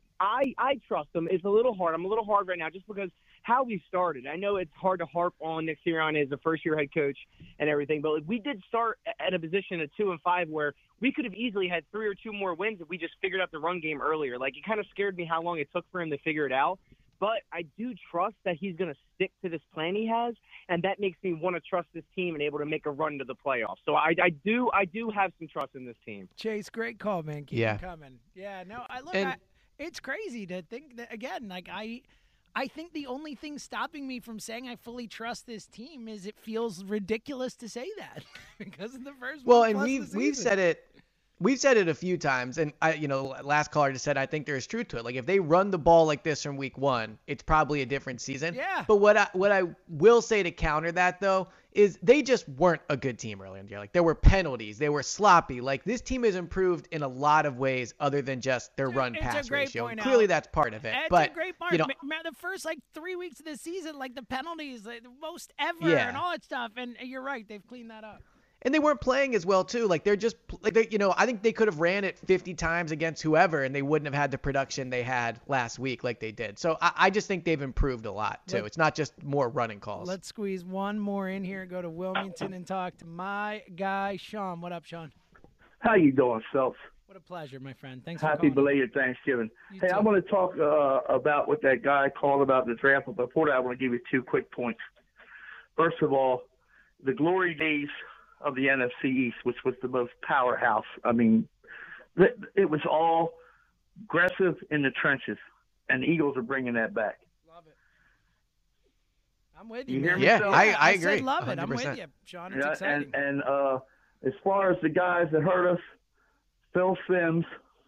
I I trust them. It's a little hard. I'm a little hard right now just because how we started. I know it's hard to harp on Nick Sirianni as a first-year head coach and everything, but like, we did start at a position of two and five where we could have easily had three or two more wins if we just figured out the run game earlier. Like, it kind of scared me how long it took for him to figure it out. But I do trust that he's going to stick to this plan he has, and that makes me want to trust this team and able to make a run to the playoffs. So I, I do I do have some trust in this team. Chase, great call, man. Keep yeah. it coming. Yeah, no, I look. And, I, it's crazy to think that again. Like I. I think the only thing stopping me from saying I fully trust this team is it feels ridiculous to say that because of the first. Well, one and plus we've the we've season. said it, we've said it a few times, and I, you know, last caller just said I think there's truth to it. Like if they run the ball like this from week one, it's probably a different season. Yeah. But what I what I will say to counter that though is they just weren't a good team early in the year. Like there were penalties, they were sloppy. Like this team has improved in a lot of ways other than just their run pass ratio. Point, Clearly Al. that's part of it. It's but a great part. you know, the first like three weeks of the season, like the penalties, like, the most ever, Yeah. and all that stuff. And you're right, they've cleaned that up. And they weren't playing as well too. Like they're just like they, you know, I think they could have ran it fifty times against whoever, and they wouldn't have had the production they had last week like they did. So I, I just think they've improved a lot too. Let, it's not just more running calls. Let's squeeze one more in here. Go to Wilmington and talk to my guy Sean. What up, Sean? How you doing, Phelps? What a pleasure, my friend. Thanks for Happy calling. belated Thanksgiving. You hey, too. I want to talk uh, about what that guy called about the draft, but before that, I want to give you two quick points. First of all, the glory days of the N F C East, which was the most powerhouse. I mean, it was all aggressive in the trenches, and the Eagles are bringing that back. Love it. I'm with you. You hear man. me, Yeah, Phil? I, I, I agree. said love it. one hundred percent. I'm with you, Sean. It's Yeah, exciting. and and uh, as far as the guys that hurt us, Phil Simms,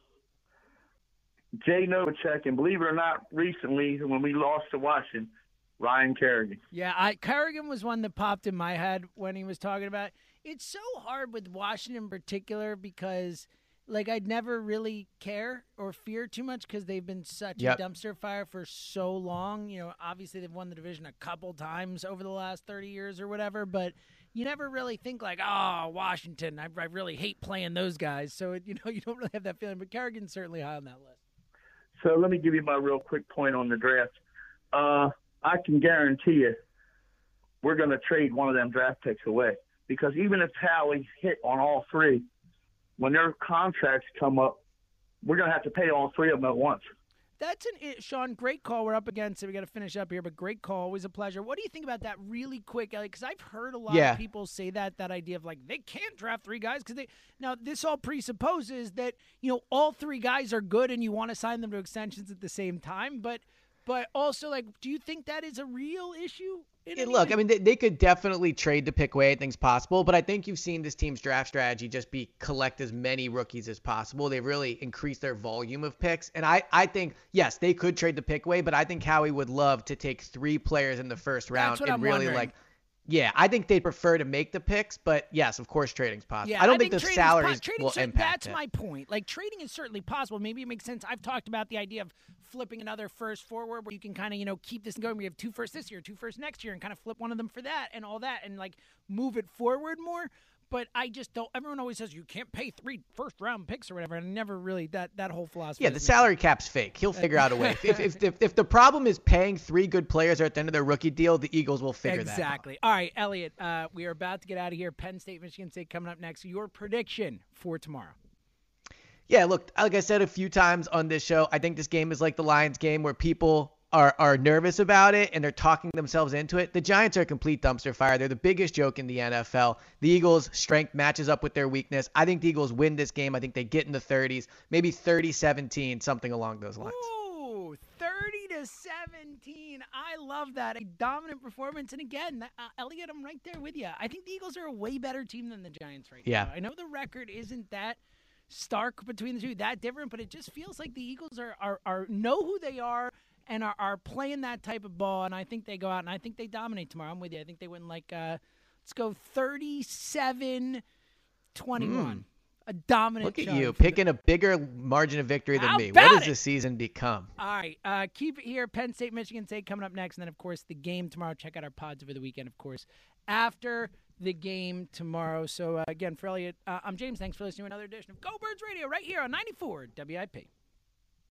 Jay Novacek, and believe it or not, recently when we lost to Washington, Ryan Kerrigan. Yeah, I Kerrigan was one that popped in my head when he was talking about it. It's so hard with Washington in particular because, like, I'd never really care or fear too much because they've been such Yep. a dumpster fire for so long. You know, obviously they've won the division a couple times over the last thirty years or whatever, but you never really think like, oh, Washington, I, I really hate playing those guys. So, it, you know, you don't really have that feeling, but Kerrigan's certainly high on that list. So let me give you my real quick point on the draft. Uh, I can guarantee you we're going to trade one of them draft picks away because even if Howie hit on all three, when their contracts come up, we're going to have to pay all three of them at once. That's an it, Sean. Great call. We're up against it. We got to finish up here, but great call. Always a pleasure. What do you think about that, really quick, Ellie? Because I've heard a lot Yeah. of people say that that idea of like they can't draft three guys because they now this all presupposes that you know all three guys are good and you want to sign them to extensions at the same time, but but also like, do you think that is a real issue? in Yeah, any look, way? I mean, they, they could definitely trade the pick away. I think it's possible, but I think you've seen this team's draft strategy just be collect as many rookies as possible. They've really increased their volume of picks. And I, I think, yes, they could trade the pick away, but I think Howie would love to take three players in the first round That's what and I'm really wondering. like, yeah, I think they'd prefer to make the picks, but yes, of course, trading's possible. Yeah, I don't think, think the trading's salaries po- trading's will cer- impact That's it. my point. Like, trading is certainly possible. Maybe it makes sense. I've talked about the idea of flipping another first forward where you can kind of, you know, keep this going. We have two first this year, two first next year, and kind of flip one of them for that and all that and, like, move it forward more. But I just don't – everyone always says you can't pay three first-round picks or whatever, and I never really – that that whole philosophy. Yeah, the doesn't make salary cap's fake. He'll figure out a way. If, if, if, if the problem is paying three good players at the end of their rookie deal, the Eagles will figure that out. Exactly. All right, Elliot, uh, we are about to get out of here. Penn State, Michigan State coming up next. Your prediction for tomorrow. Yeah, look, like I said a few times on this show, I think this game is like the Lions game where people are are nervous about it and they're talking themselves into it. The Giants are a complete dumpster fire. They're the biggest joke in the N F L. The Eagles' strength matches up with their weakness. I think the Eagles win this game. I think they get in the thirties, maybe thirty seventeen, something along those lines. Ooh, thirty to seventeen. I love that. A dominant performance. And again, uh, Elliot, I'm right there with you. I think the Eagles are a way better team than the Giants right Yeah. now. I know the record isn't that stark between the two, that different, but it just feels like the Eagles are, are, are know who they are and are, are playing that type of ball, and I think they go out and I think they dominate tomorrow. I'm with you. I think they win like, uh, let's go thirty-seven twenty-one. Mm. A dominant Look at showing you, for the- picking a bigger margin of victory than How me. about What does it? this season become? All right, uh, keep it here. Penn State, Michigan State coming up next. And then, of course, the game tomorrow. Check out our pods over the weekend, of course, after the game tomorrow. So, uh, again, for Elliot, uh, I'm James. Thanks for listening to another edition of Go Birds Radio right here on ninety-four W I P.